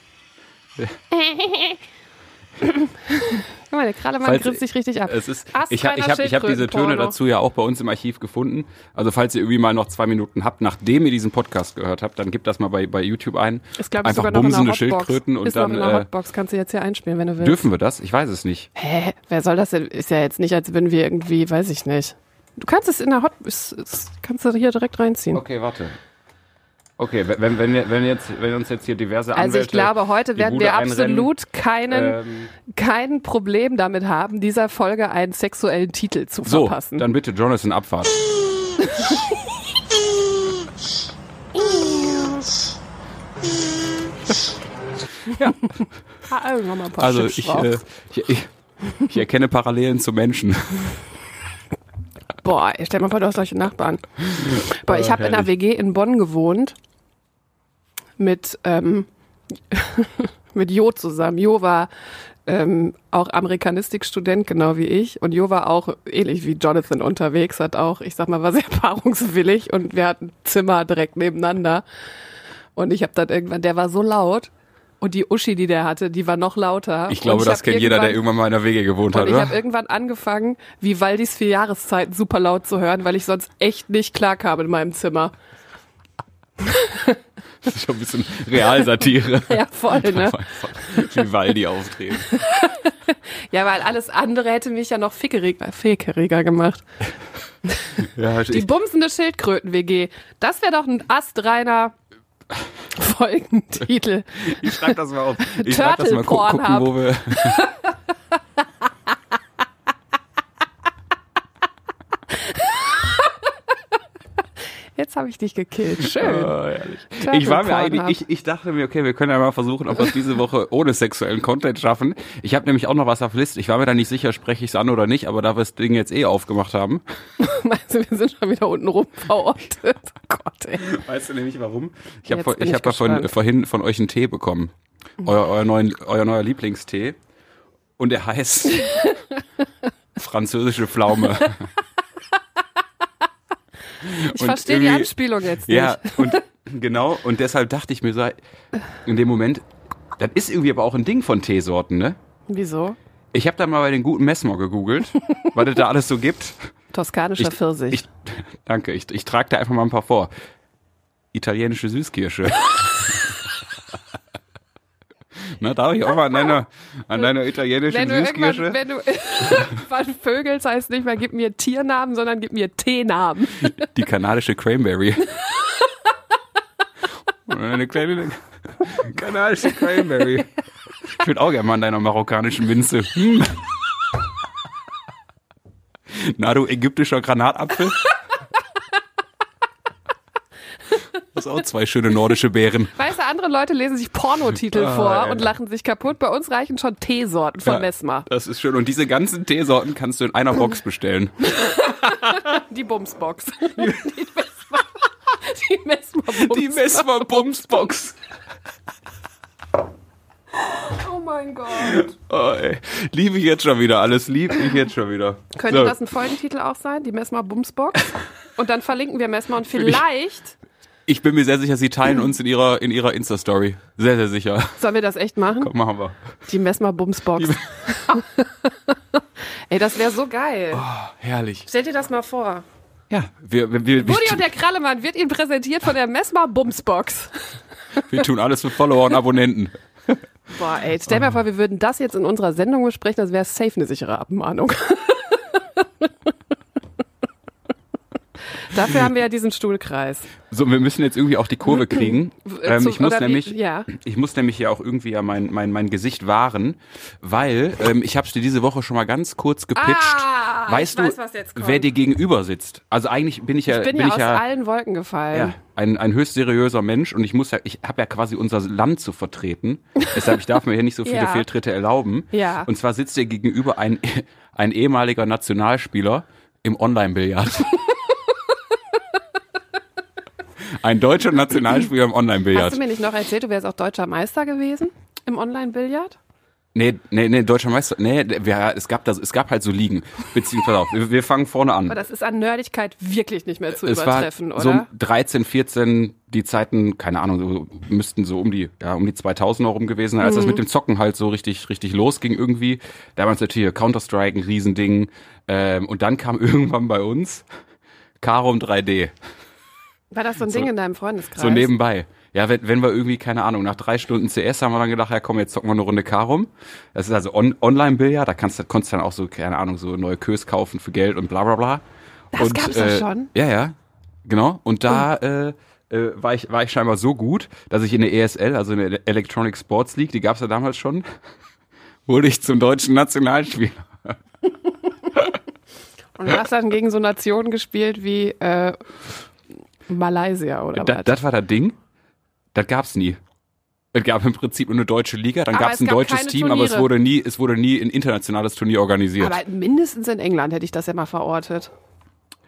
Speaker 3: Guck mal, der Krallemann
Speaker 2: Falls-
Speaker 3: grinst sich richtig ab.
Speaker 2: es ist,
Speaker 3: Astreiner
Speaker 2: ich habe ich hab, ich hab diese Töne
Speaker 3: Schildkrötenporno.
Speaker 2: dazu ja auch bei uns im Archiv gefunden. Also falls ihr irgendwie mal noch zwei Minuten habt, nachdem ihr diesen Podcast gehört habt, dann gebt das mal bei, bei YouTube ein.
Speaker 3: Ist, glaube ich,
Speaker 2: Einfach
Speaker 3: sogar noch in der
Speaker 2: bumsende
Speaker 3: Hotbox.
Speaker 2: Schildkröten und
Speaker 3: Ist noch
Speaker 2: dann
Speaker 3: in der
Speaker 2: äh,
Speaker 3: Hotbox. Kannst du jetzt hier einspielen, wenn du willst.
Speaker 2: dürfen wir das? Ich weiß es nicht.
Speaker 3: Hä? Wer soll das denn? Ist ja jetzt nicht, als würden wir irgendwie, weiß ich nicht. Du kannst es in der Hot... ist- ist- Kannst du hier direkt reinziehen.
Speaker 2: Okay, warte. Okay, wenn, wenn, wir- wenn, jetzt, wenn uns jetzt hier diverse
Speaker 3: Also
Speaker 2: Anwälte
Speaker 3: ich glaube, heute
Speaker 2: die
Speaker 3: werden
Speaker 2: Bude
Speaker 3: wir
Speaker 2: einrennen,
Speaker 3: absolut keinen,
Speaker 2: ähm,
Speaker 3: kein Problem damit haben, dieser Folge einen sexuellen Titel zu
Speaker 2: So,
Speaker 3: verpassen.
Speaker 2: dann bitte Jonathan Abfahrt.
Speaker 3: Ah, irgendwann mal ein paar
Speaker 2: Also
Speaker 3: Chips
Speaker 2: ich,
Speaker 3: drauf.
Speaker 2: äh, ich, ich, ich erkenne Parallelen zu Menschen.
Speaker 3: Boah, ey, stell mal vor, du hast solche Nachbarn. Boah, ich
Speaker 2: Oh,
Speaker 3: habe in einer
Speaker 2: herrlich.
Speaker 3: W G in Bonn gewohnt mit, ähm, mit Jo zusammen. Jo war ähm, auch Amerikanistikstudent, genau wie ich. Und Jo war auch ähnlich wie Jonathan unterwegs, hat auch, ich sag mal, war sehr paarungswillig und wir hatten Zimmer direkt nebeneinander. Und ich habe dann irgendwann, der war so laut und die Uschi, die der hatte, die war noch lauter.
Speaker 2: Ich glaube,
Speaker 3: Und
Speaker 2: das
Speaker 3: hab
Speaker 2: kennt jeder, der
Speaker 3: irgendwann-
Speaker 2: irgendwann mal in der W G gewohnt hat,
Speaker 3: Und ich
Speaker 2: oder?
Speaker 3: habe irgendwann angefangen, Vivaldis vier Jahreszeiten super laut zu hören, weil ich sonst echt nicht klarkam in meinem Zimmer.
Speaker 2: Das ist schon ein bisschen Realsatire.
Speaker 3: Ja, voll, ne?
Speaker 2: Vivaldi auftreten.
Speaker 3: Ja, weil alles andere hätte mich ja noch fickeriger, fickeriger gemacht.
Speaker 2: Ja,
Speaker 3: Die
Speaker 2: ich,
Speaker 3: bumsende Schildkröten-W G. Das wäre doch ein astreiner Folgentitel.
Speaker 2: ich schreib das mal auf. Ich schreib das mal gu
Speaker 3: Turtle
Speaker 2: gucken, wo wir.
Speaker 3: Jetzt habe ich dich gekillt. Schön.
Speaker 2: Oh, herrlich. Ich war mir eigentlich, ich, ich dachte mir, okay, wir können ja mal versuchen, ob wir es diese Woche ohne sexuellen Content schaffen. Ich habe nämlich auch noch was auf der Liste. Ich war mir da nicht sicher, spreche ich es an oder nicht, aber da wir das Ding jetzt eh aufgemacht haben.
Speaker 3: Meinst du, wir sind schon wieder unten rum verortet? Oh Gott, ey.
Speaker 2: Weißt du nämlich warum? Ich habe
Speaker 3: Jetzt bin
Speaker 2: ich
Speaker 3: ich
Speaker 2: hab da von,
Speaker 3: gespannt.
Speaker 2: vorhin von euch einen Tee bekommen. Euer, euer, neuen, euer neuer Lieblingstee. Und der heißt französische Pflaume.
Speaker 3: Ich
Speaker 2: Und
Speaker 3: verstehe die
Speaker 2: irgendwie-
Speaker 3: Anspielung jetzt nicht.
Speaker 2: Ja, und genau, und deshalb dachte ich mir so, in dem Moment, das ist irgendwie aber auch ein Ding von Teesorten, ne?
Speaker 3: Wieso?
Speaker 2: Ich habe da mal bei den guten Messmer gegoogelt, was es da alles so gibt.
Speaker 3: Toskanischer
Speaker 2: Ich-
Speaker 3: Pfirsich.
Speaker 2: Ich, danke, ich, ich trage da einfach mal ein paar vor. Italienische Süßkirsche. Na, darf ich auch mal an deiner, an deiner italienischen
Speaker 3: wenn du
Speaker 2: Süßkirsche?
Speaker 3: irgendwann, wenn du irgendwann vögelst, heißt nicht mehr, gib mir Tiernamen, sondern gib mir Teenamen.
Speaker 2: Die kanadische Cranberry. Eine kleine kanadische Cranberry. Ich würde auch gerne mal an deiner marokkanischen Minze. Hm. Na, du ägyptischer Granatapfel. Das sind auch zwei schöne nordische Beeren.
Speaker 3: Weißt du, andere Leute lesen sich Pornotitel
Speaker 2: Ah,
Speaker 3: vor
Speaker 2: ja.
Speaker 3: und lachen sich kaputt. Bei uns reichen schon Teesorten von
Speaker 2: Ja,
Speaker 3: Messmer.
Speaker 2: Das ist schön. Und diese ganzen Teesorten kannst du in einer Box bestellen.
Speaker 3: Die Bumsbox. Die Messmer. Die Messmer-Bums.
Speaker 2: Die Messmer Bumsbox.
Speaker 3: Oh mein Gott.
Speaker 2: Oh, ey. Liebe ich jetzt schon wieder. Alles liebe ich jetzt schon wieder.
Speaker 3: Könnte
Speaker 2: So.
Speaker 3: das ein Folgentitel auch sein? Die Messmer-Bumsbox? Und dann verlinken wir Messmer und vielleicht...
Speaker 2: Ich bin mir sehr sicher, sie teilen uns in ihrer, in ihrer Insta-Story. Sehr, sehr sicher.
Speaker 3: Sollen wir das echt machen?
Speaker 2: Komm, machen wir.
Speaker 3: Die Messmer-Bumsbox. Ey, das wäre so geil.
Speaker 2: Oh, herrlich.
Speaker 3: Stell dir das mal vor.
Speaker 2: Ja, wir, wir, wir, wir,
Speaker 3: Woody und der Krallemann wird Ihnen präsentiert von der Messmer-Bumsbox.
Speaker 2: wir tun alles für Follower und Abonnenten.
Speaker 3: Boah, ey, stell dir mal vor, wir würden das jetzt in unserer Sendung besprechen, das wäre safe eine sichere Abmahnung. Dafür haben wir ja diesen Stuhlkreis.
Speaker 2: So, wir müssen jetzt irgendwie auch die Kurve kriegen. Ähm,
Speaker 3: Zu-
Speaker 2: ich muss
Speaker 3: oder wie-
Speaker 2: nämlich,
Speaker 3: ja.
Speaker 2: ich muss nämlich ja auch irgendwie ja mein, mein, mein Gesicht wahren, weil ähm, ich habe es dir diese Woche schon mal ganz kurz gepitcht.
Speaker 3: Ah,
Speaker 2: weißt
Speaker 3: ich
Speaker 2: du,
Speaker 3: weiß, was jetzt kommt.
Speaker 2: wer dir gegenüber sitzt? Also eigentlich bin ich ja,
Speaker 3: Ich bin, ja aus allen Wolken gefallen.
Speaker 2: ja, ein, ein höchst seriöser Mensch und ich muss ja, ich habe ja quasi unser Land zu vertreten. Deshalb, ich darf mir hier nicht so viele
Speaker 3: Ja.
Speaker 2: Fehltritte erlauben.
Speaker 3: Ja.
Speaker 2: Und zwar sitzt dir gegenüber ein, ein ehemaliger Nationalspieler im Online-Billard. Ein deutscher Nationalspieler im
Speaker 3: Hast
Speaker 2: Online-Billard.
Speaker 3: du mir nicht noch erzählt, du wärst auch deutscher Meister gewesen im Online-Billard?
Speaker 2: Nee, nee, nee, deutscher Meister. Nee, wir, es gab das, es gab halt so Ligen. Beziehungsweise auf, wir, wir fangen vorne an.
Speaker 3: Aber das ist an Nerdigkeit wirklich nicht mehr zu
Speaker 2: Es
Speaker 3: übertreffen,
Speaker 2: war so
Speaker 3: oder?
Speaker 2: dreizehn, vierzehn, die Zeiten, keine Ahnung, so, müssten so um die, ja, um die zweitausender rum gewesen sein, als
Speaker 3: Mhm.
Speaker 2: das mit dem Zocken halt so richtig, richtig losging irgendwie. Damals natürlich Counter-Strike, ein Riesending. Ähm, und dann kam irgendwann bei uns Karum drei D.
Speaker 3: War das so ein Ding in deinem Freundeskreis?
Speaker 2: So nebenbei. Ja, wenn, wenn wir irgendwie, keine Ahnung, nach drei Stunden C S haben wir dann gedacht, ja komm, jetzt zocken wir eine Runde Karum. Das ist also on, Online-Billard, da kannst du, konntest du dann auch so, keine Ahnung, so neue Kös kaufen für Geld und bla bla bla.
Speaker 3: Das
Speaker 2: und,
Speaker 3: gab's doch schon?
Speaker 2: Ja, ja, genau. Und da äh, äh, war, ich, war ich scheinbar so gut, dass ich in der E S L, also in der Electronic Sports League, die gab's ja damals schon, wurde ich zum deutschen Nationalspieler.
Speaker 3: Und du hast dann gegen so Nationen gespielt wie äh, Malaysia oder
Speaker 2: Da,
Speaker 3: was?
Speaker 2: das war das Ding. Das gab's nie. Es gab im Prinzip nur eine deutsche Liga, dann
Speaker 3: Aber
Speaker 2: gab's
Speaker 3: es
Speaker 2: ein
Speaker 3: gab
Speaker 2: deutsches
Speaker 3: keine
Speaker 2: Team, aber es
Speaker 3: Turniere.
Speaker 2: wurde nie, es wurde nie ein internationales Turnier organisiert.
Speaker 3: Aber mindestens in England hätte ich das ja mal verortet.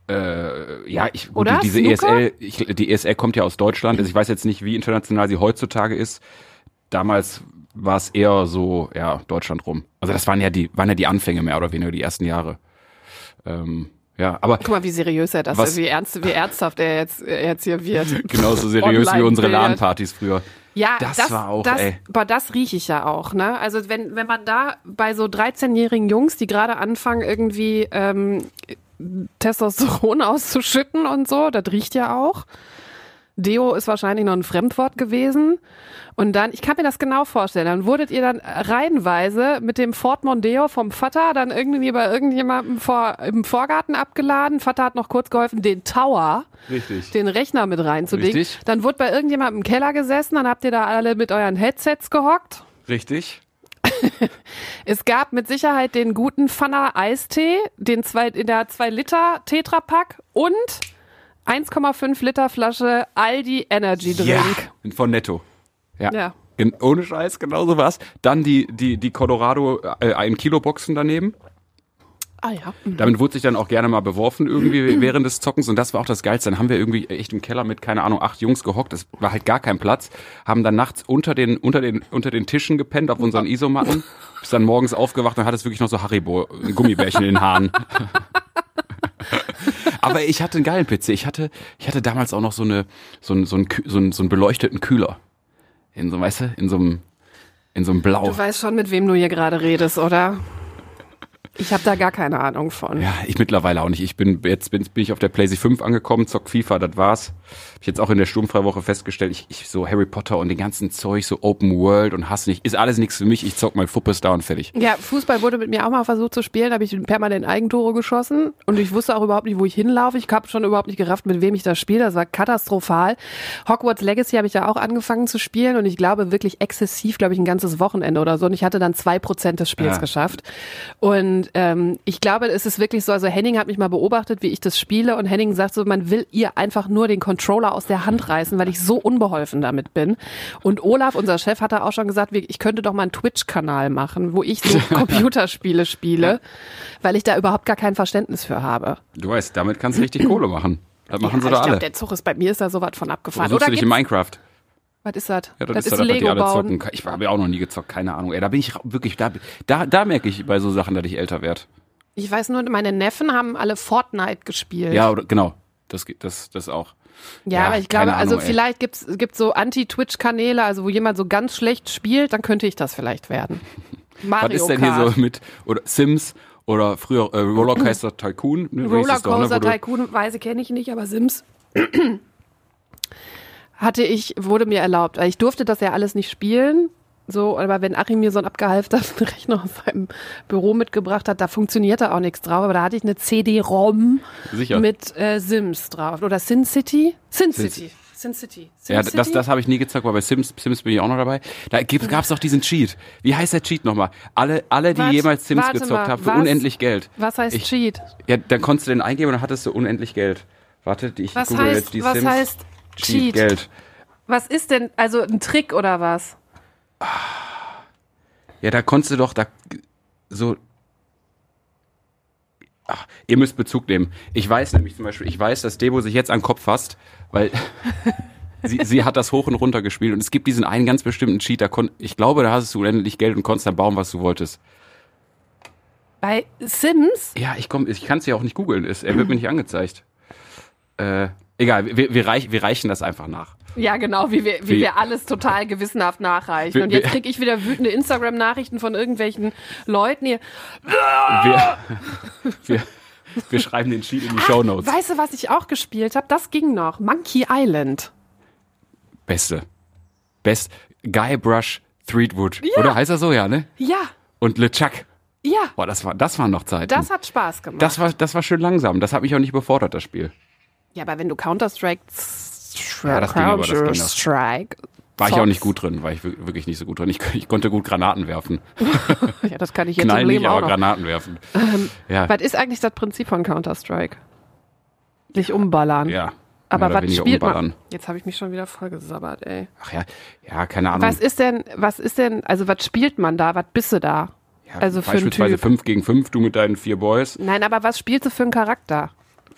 Speaker 2: Äh, ja, ich, gut,
Speaker 3: Oder?
Speaker 2: diese
Speaker 3: Snooker?
Speaker 2: E S L, ich, die E S L kommt ja aus Deutschland. Also ich weiß jetzt nicht, wie international sie heutzutage ist. Damals war es eher so, ja, Deutschland rum. Also das waren ja die, waren ja die Anfänge mehr oder weniger, die ersten Jahre. Ähm, ja, aber
Speaker 3: Guck mal, wie seriös er das
Speaker 2: was-
Speaker 3: ist, wie ernst, wie ernsthaft er jetzt, er jetzt hier wird.
Speaker 2: genauso seriös wie unsere
Speaker 3: Online-Bild.
Speaker 2: LAN-Partys früher.
Speaker 3: Ja,
Speaker 2: Das
Speaker 3: das,
Speaker 2: war auch,
Speaker 3: das,
Speaker 2: ey.
Speaker 3: Aber das rieche ich ja auch, ne? Also wenn, wenn man da bei so dreizehnjährigen Jungs, die gerade anfangen, irgendwie ähm, Testosteron auszuschütten und so, das riecht ja auch. Deo ist wahrscheinlich noch ein Fremdwort gewesen. Und dann, ich kann mir das genau vorstellen, dann wurdet ihr dann reihenweise mit dem Ford Mondeo vom Vater dann irgendwie bei irgendjemandem vor, im Vorgarten abgeladen. Vater hat noch kurz geholfen, den Tower,
Speaker 2: Richtig.
Speaker 3: den Rechner mit reinzulegen.
Speaker 2: Richtig.
Speaker 3: Dann wurde bei irgendjemandem im Keller gesessen, dann habt ihr da alle mit euren Headsets gehockt.
Speaker 2: Richtig.
Speaker 3: Es gab mit Sicherheit den guten Pfanner Eistee, den zwei, in der zwei Liter Tetrapack und eins Komma fünf Liter Flasche Aldi Energy Drink.
Speaker 2: Ja, von Netto. Ja.
Speaker 3: Ja.
Speaker 2: Gen- Ohne Scheiß, genau so war's. Dann die, die, die Colorado äh, ein Kilo Boxen daneben.
Speaker 3: Ah ja.
Speaker 2: Damit wurde sich dann auch gerne mal beworfen irgendwie während des Zockens und das war auch das Geilste. Dann haben wir irgendwie echt im Keller mit, keine Ahnung, acht Jungs gehockt. Es war halt gar kein Platz. Haben dann nachts unter den, unter den, unter den Tischen gepennt auf unseren Isomatten. Bis dann morgens aufgewacht und hat es wirklich noch so Haribo, ein Gummibärchen in den Haaren. Aber ich hatte einen geilen P C. Ich hatte, ich hatte damals auch noch so eine, so einen, so einen, Kü- so einen, so einen beleuchteten Kühler. In so, weißt du, in so einem, in so einem Blau.
Speaker 3: Du weißt schon, mit wem du hier gerade redest, oder? Ich habe da gar keine Ahnung von.
Speaker 2: Ja, ich mittlerweile auch nicht. Ich bin jetzt bin, bin ich auf der PlayStation fünf angekommen, zock FIFA, das war's. Hab ich jetzt auch in der Sturmfreiwoche festgestellt, ich, ich so Harry Potter und den ganzen Zeug, so Open World und hast nicht, ist alles nichts für mich. Ich zock mal Fuppes da und fertig.
Speaker 3: Ja, Fußball wurde mit mir auch mal versucht zu spielen, da habe ich permanent Eigentore geschossen und ich wusste auch überhaupt nicht, wo ich hinlaufe. Ich habe schon überhaupt nicht gerafft, mit wem ich das spiele. Das war katastrophal. Hogwarts Legacy habe ich ja auch angefangen zu spielen und ich glaube wirklich exzessiv, glaube ich, ein ganzes Wochenende oder so. Und ich hatte dann zwei Prozent des Spiels
Speaker 2: Ja.
Speaker 3: geschafft. Und ähm, ich glaube, es ist wirklich so, also Henning hat mich mal beobachtet, wie ich das spiele und Henning sagt so, man will ihr einfach nur den Controller aus der Hand reißen, weil ich so unbeholfen damit bin. Und Olaf, unser Chef, hat da auch schon gesagt, ich könnte doch mal einen Twitch-Kanal machen, wo ich so Computerspiele spiele, weil ich da überhaupt gar kein Verständnis für habe.
Speaker 2: Du weißt, damit kannst du richtig Kohle machen. Das machen
Speaker 3: ja,
Speaker 2: sie doch
Speaker 3: ich glaube,
Speaker 2: alle.
Speaker 3: der Zug ist bei mir ist da so was von
Speaker 2: Wo
Speaker 3: abgefahren.
Speaker 2: suchst
Speaker 3: Oder
Speaker 2: du dich in
Speaker 3: gibt's-
Speaker 2: Minecraft?
Speaker 3: was ist das?
Speaker 2: Ja, das,
Speaker 3: das
Speaker 2: ist
Speaker 3: ist
Speaker 2: das, was die
Speaker 3: Lego
Speaker 2: alle
Speaker 3: bauen.
Speaker 2: zocken. Ich habe ja auch noch nie gezockt, keine Ahnung. Ey, da bin ich wirklich, da, da, da merke ich bei so Sachen, dass ich älter werde.
Speaker 3: Ich weiß nur, meine Neffen haben alle Fortnite gespielt.
Speaker 2: Ja, oder, genau. Das, geht- das, das auch.
Speaker 3: Ja,
Speaker 2: Ja,
Speaker 3: aber ich glaube,
Speaker 2: keine
Speaker 3: also
Speaker 2: Ahnung, ey.
Speaker 3: vielleicht gibt's gibt's so Anti-Twitch-Kanäle, also wo jemand so ganz schlecht spielt, dann könnte ich das vielleicht werden. Mario
Speaker 2: Was ist denn
Speaker 3: Kart.
Speaker 2: hier so mit, oder Sims oder früher äh, Rollercoaster Tycoon? Ne, wie hieß das doch, ne, wo
Speaker 3: Rollercoaster
Speaker 2: du-
Speaker 3: Tycoon, Weise kenne ich nicht, aber Sims hatte ich, wurde mir erlaubt. Also ich durfte das ja alles nicht spielen. So, aber wenn Achim mir so einen abgehalfterten Rechner aus seinem Büro mitgebracht hat, da funktionierte auch nichts drauf. Aber da hatte ich eine C D-ROM
Speaker 2: Sicher.
Speaker 3: mit äh, Sims drauf. Oder Sin City? Sin City. Sin City. Sin
Speaker 2: Ja,
Speaker 3: City?
Speaker 2: das, das habe ich nie gezockt, aber bei Sims, Sims bin ich auch noch dabei. Da gab es doch diesen Cheat. Wie heißt der Cheat nochmal? Alle, alle, die
Speaker 3: Warte,
Speaker 2: jemals Sims
Speaker 3: warte
Speaker 2: gezockt
Speaker 3: mal,
Speaker 2: haben, für
Speaker 3: was?
Speaker 2: unendlich Geld.
Speaker 3: Was heißt
Speaker 2: Ich-
Speaker 3: Cheat?
Speaker 2: Ja, dann konntest du den eingeben und dann hattest du unendlich Geld. Warte, ich
Speaker 3: Was
Speaker 2: google
Speaker 3: heißt,
Speaker 2: jetzt die
Speaker 3: was
Speaker 2: Sims.
Speaker 3: heißt Cheat?
Speaker 2: Geld.
Speaker 3: Was ist denn, also ein Trick oder was?
Speaker 2: Ja, da konntest du doch da so. Ach, ihr müsst Bezug nehmen. Ich weiß nämlich zum Beispiel, ich weiß, dass Debo sich jetzt an den Kopf fasst, weil sie, sie hat das hoch und runter gespielt und es gibt diesen einen ganz bestimmten Cheat, da kon, ich glaube, da hast du unendlich Geld und konntest dann bauen, was du wolltest.
Speaker 3: Bei Sims?
Speaker 2: Ja, ich komm, ich kann es ja auch nicht googeln, es- er wird mir nicht angezeigt. Äh, egal, wir, wir, reich, wir reichen das einfach nach.
Speaker 3: Ja, genau, wie wir, wie
Speaker 2: Wie-
Speaker 3: wir alles total gewissenhaft nachreichen.
Speaker 2: Wir-
Speaker 3: Und jetzt
Speaker 2: wir-
Speaker 3: kriege ich wieder wütende Instagram-Nachrichten von irgendwelchen Leuten hier.
Speaker 2: Wir, wir, wir schreiben den Cheat in die Shownotes.
Speaker 3: Weißt du, was ich auch gespielt habe? Das ging noch. Monkey Island.
Speaker 2: Beste. Best. Guybrush Threepwood. Oder heißt er so, ja, ne?
Speaker 3: Ja,
Speaker 2: Und LeChuck.
Speaker 3: ja.
Speaker 2: Boah, das war, das waren noch Zeiten.
Speaker 3: Das hat Spaß gemacht.
Speaker 2: Das war, das war schön langsam. Das hat mich auch nicht überfordert, das Spiel.
Speaker 3: ja, aber wenn du Counter-Strike
Speaker 2: Ja, das ging aber, das ging noch.
Speaker 3: Counter-Strike
Speaker 2: War ich auch nicht
Speaker 3: zockst.
Speaker 2: gut drin. War ich wir- wirklich nicht so gut drin. Ich, ich konnte gut Granaten werfen.
Speaker 3: Ja, das kann ich jetzt
Speaker 2: Knall
Speaker 3: im
Speaker 2: nicht,
Speaker 3: Leben
Speaker 2: aber
Speaker 3: auch noch.
Speaker 2: Granaten werfen. ja,
Speaker 3: Was ist eigentlich das Prinzip von Counter-Strike? Sich umballern.
Speaker 2: ja.
Speaker 3: Aber
Speaker 2: mehr oder
Speaker 3: was
Speaker 2: weniger
Speaker 3: spielt
Speaker 2: umballern.
Speaker 3: man? Jetzt habe ich mich schon wieder vollgesabbert, ey.
Speaker 2: Ach ja, ja, keine Ahnung.
Speaker 3: Was ist denn, was ist denn, also was spielt man da? Was bist du da?
Speaker 2: ja,
Speaker 3: also für einen
Speaker 2: beispielsweise
Speaker 3: Typ?
Speaker 2: fünf gegen fünf, du mit deinen vier Boys.
Speaker 3: Nein, aber was spielst du für einen Charakter?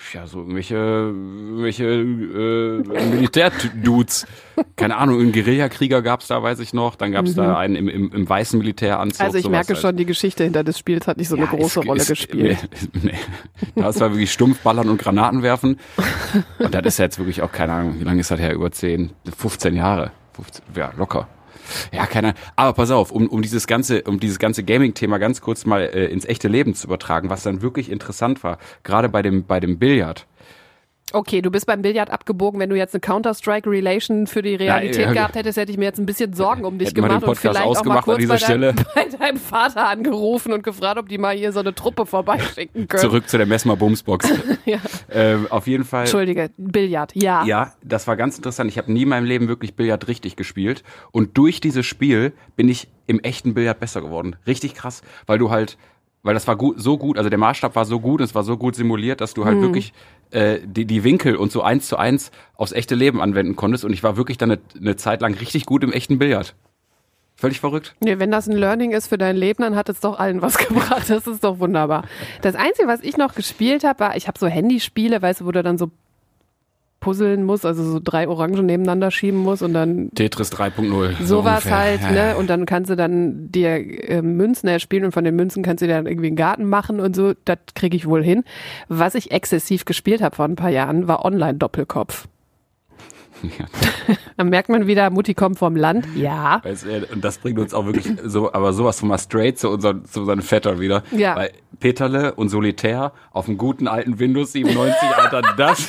Speaker 2: ja, so irgendwelche, irgendwelche äh, Militärdudes. Keine Ahnung, einen Guerillakrieger gab's da, weiß ich noch. Dann gab's mhm. da einen im, im, im weißen Militäranzug.
Speaker 3: Also ich merke halt. schon, die Geschichte hinter des Spiels hat nicht so ja, eine große
Speaker 2: es,
Speaker 3: Rolle
Speaker 2: es,
Speaker 3: gespielt.
Speaker 2: Nee, nee. Das war wirklich Stumpfballern und Granaten werfen. Und das ist jetzt wirklich auch, keine Ahnung, wie lange ist das her? Über zehn, fünfzehn Jahre. fünfzehn, ja, locker. Ja, keine Ahnung. Aber pass auf, um, um dieses ganze, um dieses ganze Gaming-Thema ganz kurz mal äh, ins echte Leben zu übertragen, was dann wirklich interessant war, gerade bei dem, bei dem Billard.
Speaker 3: Okay, du bist beim Billard abgebogen. Wenn du jetzt eine Counter-Strike-Relation für die Realität
Speaker 2: ja, ja,
Speaker 3: gehabt hättest, hätte ich mir jetzt ein bisschen Sorgen um dich
Speaker 2: Hätten
Speaker 3: gemacht
Speaker 2: und vielleicht auch mal kurz bei,
Speaker 3: dein, bei deinem Vater angerufen und gefragt, ob die mal hier so eine Truppe vorbeischicken können.
Speaker 2: Zurück zu der Messmer-Bumsbox.
Speaker 3: ja.
Speaker 2: ähm, auf jeden Fall.
Speaker 3: Entschuldige, Billard, ja.
Speaker 2: Ja, das war ganz interessant. Ich habe nie in meinem Leben wirklich Billard richtig gespielt. Und durch dieses Spiel bin ich im echten Billard besser geworden. Richtig krass, weil du halt, weil das war gut, so gut, also der Maßstab war so gut, es war so gut simuliert, dass du halt hm. wirklich äh, die, die Winkel und so eins zu eins aufs echte Leben anwenden konntest. Und ich war wirklich dann eine, eine Zeit lang richtig gut im echten Billard. Völlig verrückt.
Speaker 3: Nee, wenn das ein Learning ist für dein Leben, dann hat es doch allen was gebracht. Das ist doch wunderbar. Das Einzige, was ich noch gespielt habe, war, ich habe so Handyspiele, weißt du, wo du dann so puzzeln musst, also so drei Orangen nebeneinander schieben musst und dann
Speaker 2: Tetris drei Punkt null.
Speaker 3: Sowas
Speaker 2: so
Speaker 3: halt,
Speaker 2: ja.
Speaker 3: ne? Und dann kannst du dann dir äh, Münzen erspielen und von den Münzen kannst du dir dann irgendwie einen Garten machen und so. Das kriege ich wohl hin. Was ich exzessiv gespielt habe vor ein paar Jahren, war Online-Doppelkopf. Ja. Dann merkt man wieder, Mutti kommt vom Land. Ja.
Speaker 2: Und das bringt uns auch wirklich so, aber sowas von mal straight zu unseren, zu unseren Vettern wieder.
Speaker 3: Ja.
Speaker 2: Weil Peterle und Solitär auf dem guten alten Windows siebenundneunzig, Alter, das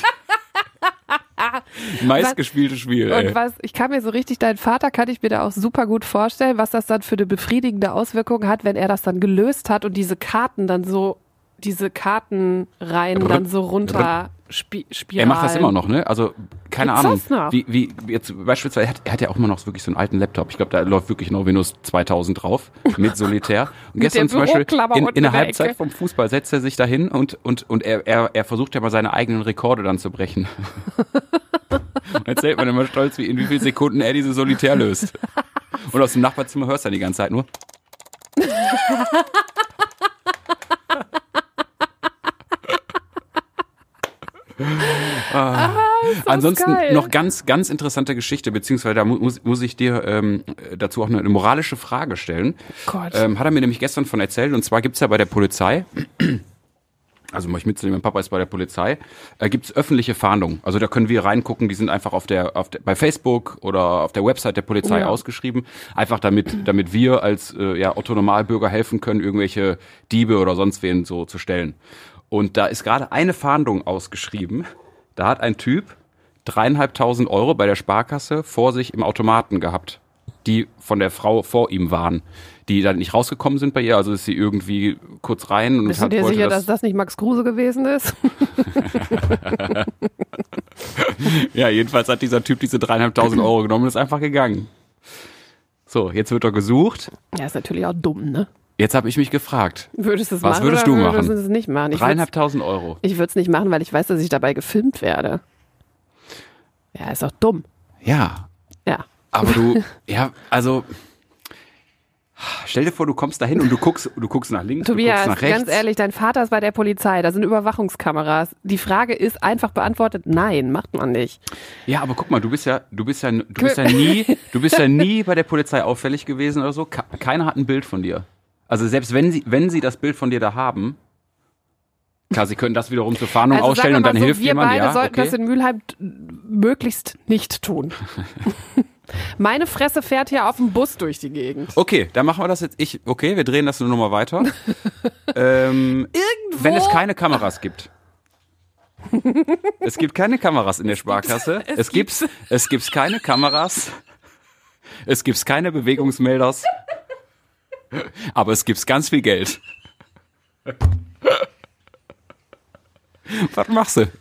Speaker 2: meistgespielte Spiel.
Speaker 3: Und
Speaker 2: ey.
Speaker 3: was, ich kann mir so richtig, dein Vater kann ich mir da auch super gut vorstellen, was das dann für eine befriedigende Auswirkung hat, wenn er das dann gelöst hat und diese Karten dann so, diese Kartenreihen
Speaker 2: Aber
Speaker 3: dann so runter spi- spiralen.
Speaker 2: Er macht das immer noch, ne? Also, keine
Speaker 3: Gibt's
Speaker 2: Ahnung.
Speaker 3: das noch?
Speaker 2: Wie, wie, jetzt beispielsweise, er hat, er hat ja auch immer noch wirklich so einen alten Laptop. Ich glaube, da läuft wirklich noch Windows zweitausend drauf, mit Solitär. Und gestern zum Beispiel, in, in der Halbzeit Ecke. vom Fußball setzt er sich da hin und, und, und er, er, er versucht ja mal seine eigenen Rekorde dann zu brechen. Und erzählt man immer stolz, wie in wie vielen Sekunden er diese Solitär löst. Und aus dem Nachbarzimmer hörst du dann die ganze Zeit nur. Ah. Ah, Ansonsten
Speaker 3: geil.
Speaker 2: noch ganz, ganz interessante Geschichte, beziehungsweise da muss, muss ich dir ähm, dazu auch eine, eine moralische Frage stellen.
Speaker 3: Gott.
Speaker 2: Ähm, hat er mir nämlich gestern von erzählt, und zwar gibt's ja bei der Polizei, also mach ich mitzunehmen, mein Papa ist bei der Polizei, äh, gibt's öffentliche Fahndungen. Also da können wir reingucken, die sind einfach auf der, auf der bei Facebook oder auf der Website der Polizei
Speaker 3: ja.
Speaker 2: ausgeschrieben, einfach damit, damit wir als äh, ja, Otto-Normalbürger helfen können, irgendwelche Diebe oder sonst wen so zu stellen. Und da ist gerade eine Fahndung ausgeschrieben. Da hat ein Typ dreieinhalbtausend Euro bei der Sparkasse vor sich im Automaten gehabt, die von der Frau vor ihm waren, die dann nicht rausgekommen sind bei ihr. Also ist sie irgendwie kurz rein. Und
Speaker 3: Bist du
Speaker 2: hat,
Speaker 3: dir sicher,
Speaker 2: das
Speaker 3: dass das nicht Max Kruse gewesen ist?
Speaker 2: Ja, jedenfalls hat dieser Typ diese dreieinhalbtausend Euro genommen und ist einfach gegangen. So, jetzt wird er gesucht.
Speaker 3: Ja, ist natürlich auch dumm, ne?
Speaker 2: Jetzt habe ich mich gefragt,
Speaker 3: würdest du es
Speaker 2: was
Speaker 3: machen
Speaker 2: würdest
Speaker 3: oder
Speaker 2: du machen?
Speaker 3: Würdest du es nicht machen? Ich
Speaker 2: dreieinhalbtausend Euro.
Speaker 3: Ich würde es nicht machen, weil ich weiß, dass ich dabei gefilmt werde. Ja, ist doch dumm.
Speaker 2: Ja.
Speaker 3: Ja.
Speaker 2: Aber du, ja, also stell dir vor, du kommst da hin und du guckst, du guckst nach links,
Speaker 3: Tobias,
Speaker 2: du guckst nach rechts.
Speaker 3: ganz ehrlich, dein Vater ist bei der Polizei, da sind Überwachungskameras. Die Frage ist einfach beantwortet, nein, macht man nicht.
Speaker 2: Ja, aber guck mal, du bist ja, du bist ja, du bist ja nie, du bist ja nie bei der Polizei auffällig gewesen oder so. Keiner hat ein Bild von dir. Also selbst wenn sie, wenn sie das Bild von dir da haben, klar, sie können das wiederum zur Fahndung
Speaker 3: also
Speaker 2: ausstellen und dann
Speaker 3: so,
Speaker 2: hilft
Speaker 3: wir
Speaker 2: jemand.
Speaker 3: Wir beide
Speaker 2: ja,
Speaker 3: sollten
Speaker 2: okay.
Speaker 3: das in Mülheim möglichst nicht tun. Meine Fresse fährt hier auf dem Bus durch die Gegend.
Speaker 2: Okay, dann machen wir das jetzt. Ich, okay, wir drehen das nur noch mal weiter. ähm,
Speaker 3: Irgendwo?
Speaker 2: Wenn es keine Kameras gibt. Es gibt keine Kameras in der Sparkasse. Es, es gibt, es gibt keine Kameras. Es gibt keine Bewegungsmelders. Aber es gibt ganz viel Geld. Was machst du?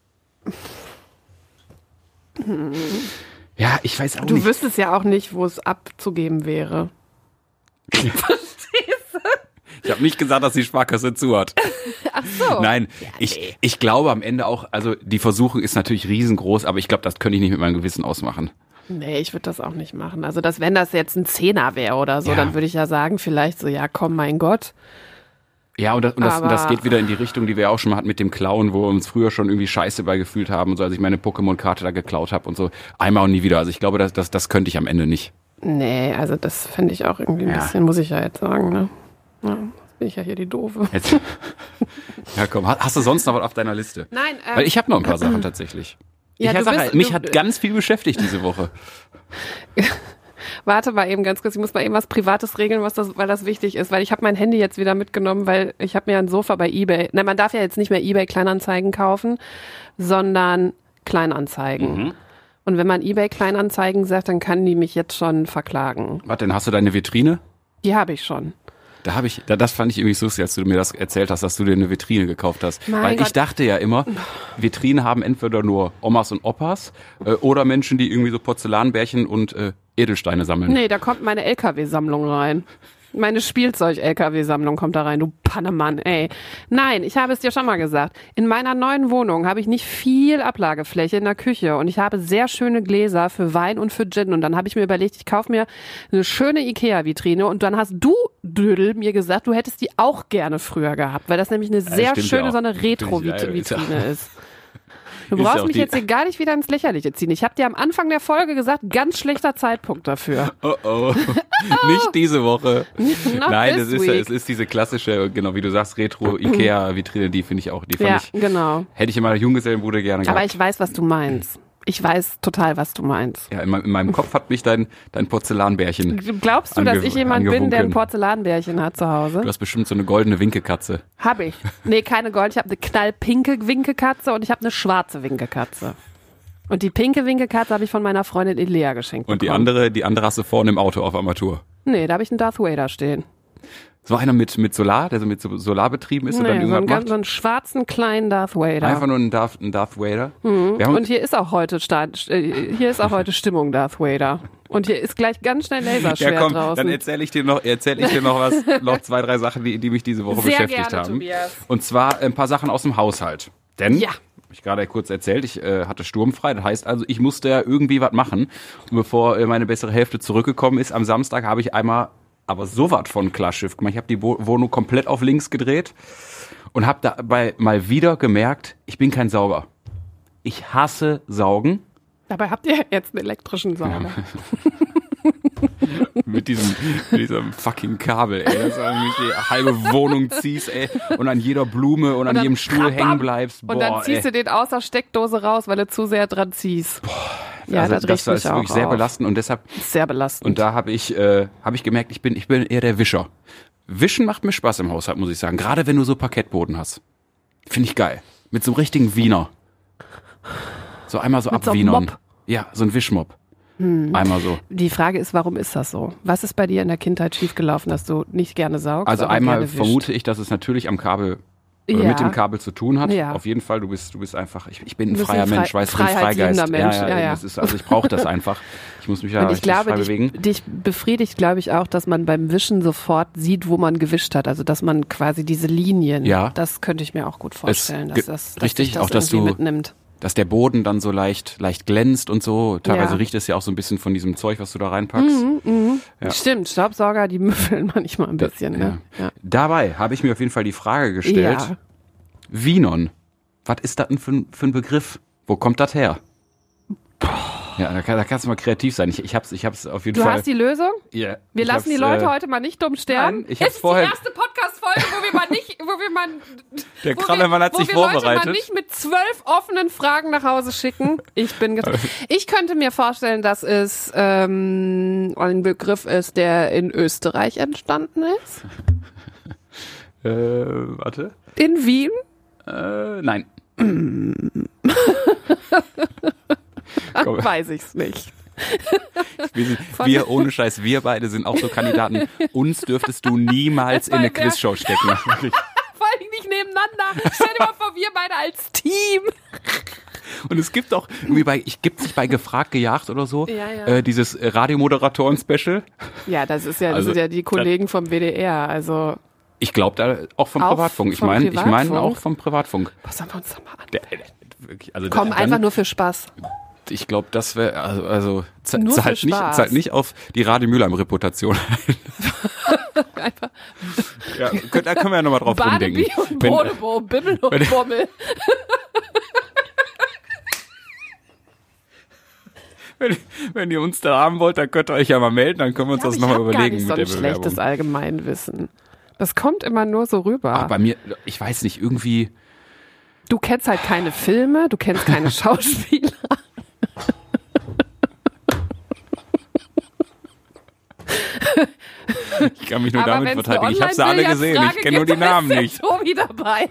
Speaker 3: Hm.
Speaker 2: Ja, ich weiß auch
Speaker 3: du
Speaker 2: nicht.
Speaker 3: Du wüsstest ja auch nicht, wo es abzugeben wäre. Verstehst du?
Speaker 2: Ich habe nicht gesagt, dass die Sparkasse zu hat.
Speaker 3: Ach so.
Speaker 2: Nein,
Speaker 3: ja, nee.
Speaker 2: ich, ich glaube am Ende auch, also die Versuchung ist natürlich riesengroß, aber ich glaube, das könnte ich nicht mit meinem Gewissen ausmachen.
Speaker 3: Nee, ich würde das auch nicht machen. Also, dass, wenn das jetzt ein Zehner wäre oder so,
Speaker 2: ja.
Speaker 3: dann würde ich ja sagen, vielleicht so, ja komm, mein Gott.
Speaker 2: Ja, und das, und das,
Speaker 3: Aber-
Speaker 2: und das geht wieder in die Richtung, die wir auch schon mal hatten mit dem Klauen, wo wir uns früher schon irgendwie scheiße bei gefühlt haben und so, als ich meine Pokémon-Karte da geklaut habe und so. Einmal und nie wieder. Also ich glaube, das, das, das könnte ich am Ende nicht.
Speaker 3: Nee, also das finde ich auch irgendwie ein
Speaker 2: Ja.
Speaker 3: bisschen, muss ich ja jetzt sagen, ne? Ja, jetzt bin ich ja hier die Doofe.
Speaker 2: Jetzt. Ja, komm, hast hast du sonst noch was auf deiner Liste?
Speaker 3: Nein, ähm,
Speaker 2: Weil ich habe noch ein paar Sachen tatsächlich.
Speaker 3: Ja,
Speaker 2: ich
Speaker 3: du
Speaker 2: sag,
Speaker 3: bist-
Speaker 2: mich
Speaker 3: du-
Speaker 2: hat ganz viel beschäftigt diese Woche.
Speaker 3: Warte mal eben ganz kurz, ich muss mal eben was Privates regeln, was das, weil das wichtig ist, weil ich habe mein Handy jetzt wieder mitgenommen, weil ich habe mir ein Sofa bei eBay, nein, man darf ja jetzt nicht mehr eBay Kleinanzeigen kaufen, sondern Kleinanzeigen.
Speaker 2: Mhm.
Speaker 3: Und wenn man eBay Kleinanzeigen sagt, dann kann die mich jetzt schon verklagen.
Speaker 2: Warte, denn hast du deine Vitrine?
Speaker 3: Die habe ich schon.
Speaker 2: Da habe ich, da, das fand ich irgendwie so lustig, als du mir das erzählt hast, dass du dir eine Vitrine gekauft hast.
Speaker 3: Mein
Speaker 2: Weil ich
Speaker 3: Gott.
Speaker 2: dachte ja immer, Vitrinen haben entweder nur Omas und Opas äh, oder Menschen, die irgendwie so Porzellanbärchen und äh, Edelsteine sammeln.
Speaker 3: Nee, da kommt meine L K W-Sammlung rein. Meine Spielzeug-L K W-Sammlung kommt da rein, du Pannemann, ey. Nein, ich habe es dir schon mal gesagt. In meiner neuen Wohnung habe ich nicht viel Ablagefläche in der Küche und ich habe sehr schöne Gläser für Wein und für Gin. Und dann habe ich mir überlegt, ich kaufe mir eine schöne Ikea-Vitrine und dann hast du, Dödel, mir gesagt, du hättest die auch gerne früher gehabt, weil das nämlich eine sehr
Speaker 2: stimmt
Speaker 3: schöne,
Speaker 2: ja
Speaker 3: so
Speaker 2: auch.
Speaker 3: eine
Speaker 2: Stimmt, ja,
Speaker 3: Retro-Vitrine ist. Du
Speaker 2: Ist ja
Speaker 3: brauchst
Speaker 2: auch
Speaker 3: mich
Speaker 2: die-
Speaker 3: jetzt hier gar nicht wieder ins Lächerliche ziehen. Ich habe dir am Anfang der Folge gesagt, ganz schlechter Zeitpunkt dafür.
Speaker 2: Oh oh, nicht diese Woche.
Speaker 3: Not
Speaker 2: Nein,
Speaker 3: this
Speaker 2: das ist, ja-
Speaker 3: week.
Speaker 2: es ist diese klassische, genau wie du sagst, Retro-Ikea-Vitrine, die finde ich auch, die fand
Speaker 3: Ja,
Speaker 2: ich,
Speaker 3: genau.
Speaker 2: hätte ich in meiner Junggesellenbude gerne gehabt.
Speaker 3: Aber ich weiß, was du meinst. Ich weiß total, was du meinst.
Speaker 2: ja, in, meinem, in meinem Kopf hat mich dein, dein Porzellanbärchen.
Speaker 3: Glaubst du, dass
Speaker 2: Ange-
Speaker 3: ich jemand bin, der ein
Speaker 2: angewunken.
Speaker 3: Porzellanbärchen hat zu Hause?
Speaker 2: Du hast bestimmt so eine goldene Winkekatze.
Speaker 3: Hab ich. Nee, keine Gold. Ich habe eine knallpinke Winkekatze und ich habe eine schwarze Winkekatze. Und die pinke Winkekatze habe ich von meiner Freundin Elea geschenkt
Speaker 2: Und die
Speaker 3: bekommen.
Speaker 2: andere, die andere hast du vorne im Auto auf Armatur.
Speaker 3: Nee, da habe ich einen Darth Vader stehen.
Speaker 2: So einer mit, mit Solar, der so mit so Solar betrieben ist und dann
Speaker 3: Nee, so,
Speaker 2: irgendwas
Speaker 3: einen, ganz,
Speaker 2: macht.
Speaker 3: so einen schwarzen kleinen Darth Vader.
Speaker 2: Einfach nur ein Darth, ein Darth Vader. Wir haben,
Speaker 3: Und hier ist auch heute Start, äh, hier ist auch heute Stimmung Darth Vader. Und hier ist gleich ganz schnell Laserschwert
Speaker 2: ja komm,
Speaker 3: draußen.
Speaker 2: dann erzähle ich dir noch, erzähle ich dir noch was, noch zwei, drei Sachen, die, die mich diese Woche
Speaker 3: Sehr
Speaker 2: beschäftigt
Speaker 3: gerne,
Speaker 2: haben.
Speaker 3: Tobias.
Speaker 2: Und zwar ein paar Sachen aus dem Haushalt. Denn,
Speaker 3: Ja.
Speaker 2: hab ich gerade kurz erzählt, ich äh, hatte sturmfrei. Das heißt also, ich musste ja irgendwie was machen. Und bevor äh, meine bessere Hälfte zurückgekommen ist, am Samstag habe ich einmal aber so was von Klarschiff gemacht. Ich habe die Wo- Wohnung komplett auf links gedreht und habe dabei mal wieder gemerkt, ich bin kein Sauger. Ich hasse Saugen.
Speaker 3: Dabei habt ihr jetzt einen elektrischen Sauger.
Speaker 2: Mit diesem, mit diesem fucking Kabel, ey. Dass du mich die halbe Wohnung ziehst, ey. Und an jeder Blume und, an
Speaker 3: dann
Speaker 2: jedem Stuhl
Speaker 3: krabam.
Speaker 2: hängen bleibst. Boah,
Speaker 3: Und dann ziehst
Speaker 2: ey.
Speaker 3: du den aus der Steckdose raus, weil du zu sehr dran ziehst. Ja,
Speaker 2: also,
Speaker 3: das
Speaker 2: das
Speaker 3: riecht mich
Speaker 2: ist
Speaker 3: auch
Speaker 2: wirklich sehr
Speaker 3: auf.
Speaker 2: belastend und deshalb,
Speaker 3: Sehr belastend.
Speaker 2: und da habe ich, äh, habe ich gemerkt, ich bin, ich bin eher der Wischer. Wischen macht mir Spaß im Haushalt, muss ich sagen. Gerade wenn du so Parkettboden hast. Finde ich geil. Mit so einem richtigen Wiener. So einmal so
Speaker 3: Mit so einem
Speaker 2: abwienern.
Speaker 3: Mop.
Speaker 2: Ja, so ein Wischmopp. Einmal so.
Speaker 3: Die Frage ist, warum ist das so? Was ist bei dir in der Kindheit schiefgelaufen, dass du nicht gerne saugst?
Speaker 2: Also
Speaker 3: aber
Speaker 2: einmal
Speaker 3: gerne wischt?
Speaker 2: vermute ich, dass es natürlich am Kabel oder
Speaker 3: Ja.
Speaker 2: mit dem Kabel zu tun hat.
Speaker 3: Ja.
Speaker 2: Auf jeden Fall, du bist, du bist einfach, ich, ich bin ein
Speaker 3: Du bist
Speaker 2: freier
Speaker 3: ein frei-
Speaker 2: Mensch, weißt du, ein
Speaker 3: freiheitsliebender
Speaker 2: Freigeist.
Speaker 3: Mensch,
Speaker 2: ja, ja,
Speaker 3: ja, ja.
Speaker 2: Das ist, also ich brauche das einfach. Ich muss mich da
Speaker 3: Und ich
Speaker 2: richtig
Speaker 3: glaube,
Speaker 2: frei
Speaker 3: dich,
Speaker 2: bewegen.
Speaker 3: dich befriedigt, glaube ich, auch, dass man beim Wischen sofort sieht, wo man gewischt hat. Also, dass man quasi diese Linien,
Speaker 2: Ja.
Speaker 3: das könnte ich mir auch gut vorstellen,
Speaker 2: ge-
Speaker 3: dass das, dass
Speaker 2: richtig,
Speaker 3: dich das
Speaker 2: auch, dass
Speaker 3: irgendwie
Speaker 2: du-
Speaker 3: mitnimmt.
Speaker 2: Dass der Boden dann so leicht, leicht glänzt und so. Teilweise
Speaker 3: Ja.
Speaker 2: riecht es ja auch so ein bisschen von diesem Zeug, was du da reinpackst. Ja.
Speaker 3: Stimmt, Staubsauger, die müffeln manchmal ein bisschen. Ne? Ja.
Speaker 2: Dabei habe ich mir auf jeden Fall die Frage gestellt,
Speaker 3: Ja.
Speaker 2: Wienon, was ist das denn für, ein- für ein Begriff? Wo kommt das her? Ja, da, kann, da kannst du mal kreativ sein. Ich, ich hab's, ich hab's auf jeden
Speaker 3: Du
Speaker 2: Fall.
Speaker 3: hast die Lösung?
Speaker 2: Ja,
Speaker 3: Wir
Speaker 2: ich
Speaker 3: lassen die
Speaker 2: hab's,
Speaker 3: Leute
Speaker 2: äh,
Speaker 3: heute mal nicht dumm sterben.
Speaker 2: Nein, ich hab's
Speaker 3: es ist
Speaker 2: vorher-
Speaker 3: die erste Podcast-Folge, wo wir mal nicht, wo wir mal,
Speaker 2: Der
Speaker 3: wo
Speaker 2: Krallermann
Speaker 3: wir,
Speaker 2: hat
Speaker 3: wo
Speaker 2: sich
Speaker 3: wir Leute
Speaker 2: vorbereitet.
Speaker 3: mal nicht mit zwölf offenen Fragen nach Hause schicken. Ich bin get- Ich könnte mir vorstellen, dass es ähm, ein Begriff ist, der in Österreich entstanden ist.
Speaker 2: Äh, warte.
Speaker 3: In Wien.
Speaker 2: Äh, nein. Komm.
Speaker 3: Weiß ich's nicht.
Speaker 2: Wir, sind,
Speaker 3: Von-
Speaker 2: wir ohne Scheiß, wir beide sind auch so Kandidaten. Uns dürftest du niemals in eine
Speaker 3: Weil wer-
Speaker 2: Quizshow stecken. Wirklich.
Speaker 3: Vor allem nicht nebeneinander. Stell dir mal vor, wir beide als Team.
Speaker 2: Und es gibt auch irgendwie bei, ich gibt sich bei Gefragt gejagt oder so,
Speaker 3: Ja, ja.
Speaker 2: Äh, dieses äh, Radiomoderatoren-Special.
Speaker 3: Ja, das ist ja, das
Speaker 2: Also,
Speaker 3: sind ja die Kollegen vom W D R. Also,
Speaker 2: Ich glaube da auch vom
Speaker 3: Auch
Speaker 2: Privatfunk. Ich
Speaker 3: vom
Speaker 2: meine, ich meine
Speaker 3: Privatfunk?
Speaker 2: auch vom Privatfunk.
Speaker 3: was sollen wir uns da mal an?
Speaker 2: Der, der, wirklich, also
Speaker 3: Komm,
Speaker 2: dann,
Speaker 3: einfach nur für Spaß.
Speaker 2: Ich glaube, das wäre also, also z-
Speaker 3: Nur für
Speaker 2: zahlt nicht,
Speaker 3: Spaß.
Speaker 2: zahlt nicht auf die Radio Mülheim-Reputation.
Speaker 3: Einfach
Speaker 2: Ja, könnt, da können wir ja nochmal drauf rumdenken.
Speaker 3: Barnaby und Bodebo, Bimmel und
Speaker 2: wenn-
Speaker 3: Bommel.
Speaker 2: Wenn, wenn ihr uns da haben wollt, dann könnt ihr euch ja mal melden, dann können wir uns
Speaker 3: Ja,
Speaker 2: das
Speaker 3: aber
Speaker 2: nochmal
Speaker 3: ich hab gar
Speaker 2: überlegen
Speaker 3: nicht
Speaker 2: mit
Speaker 3: so
Speaker 2: der
Speaker 3: ein schlechtes
Speaker 2: Bewerbung.
Speaker 3: Allgemeinwissen. Das kommt immer nur so rüber.
Speaker 2: Ach, bei mir, ich weiß nicht, irgendwie...
Speaker 3: Du kennst halt keine Filme, du kennst keine Schauspieler.
Speaker 2: Ich kann mich nur
Speaker 3: Aber
Speaker 2: damit
Speaker 3: wenn's
Speaker 2: verteidigen.
Speaker 3: eine
Speaker 2: Ich habe sie alle gesehen,
Speaker 3: Online-Billardfrage
Speaker 2: ich kenne nur die
Speaker 3: gibt, dann
Speaker 2: Namen
Speaker 3: ist der
Speaker 2: nicht.
Speaker 3: Tobi dabei.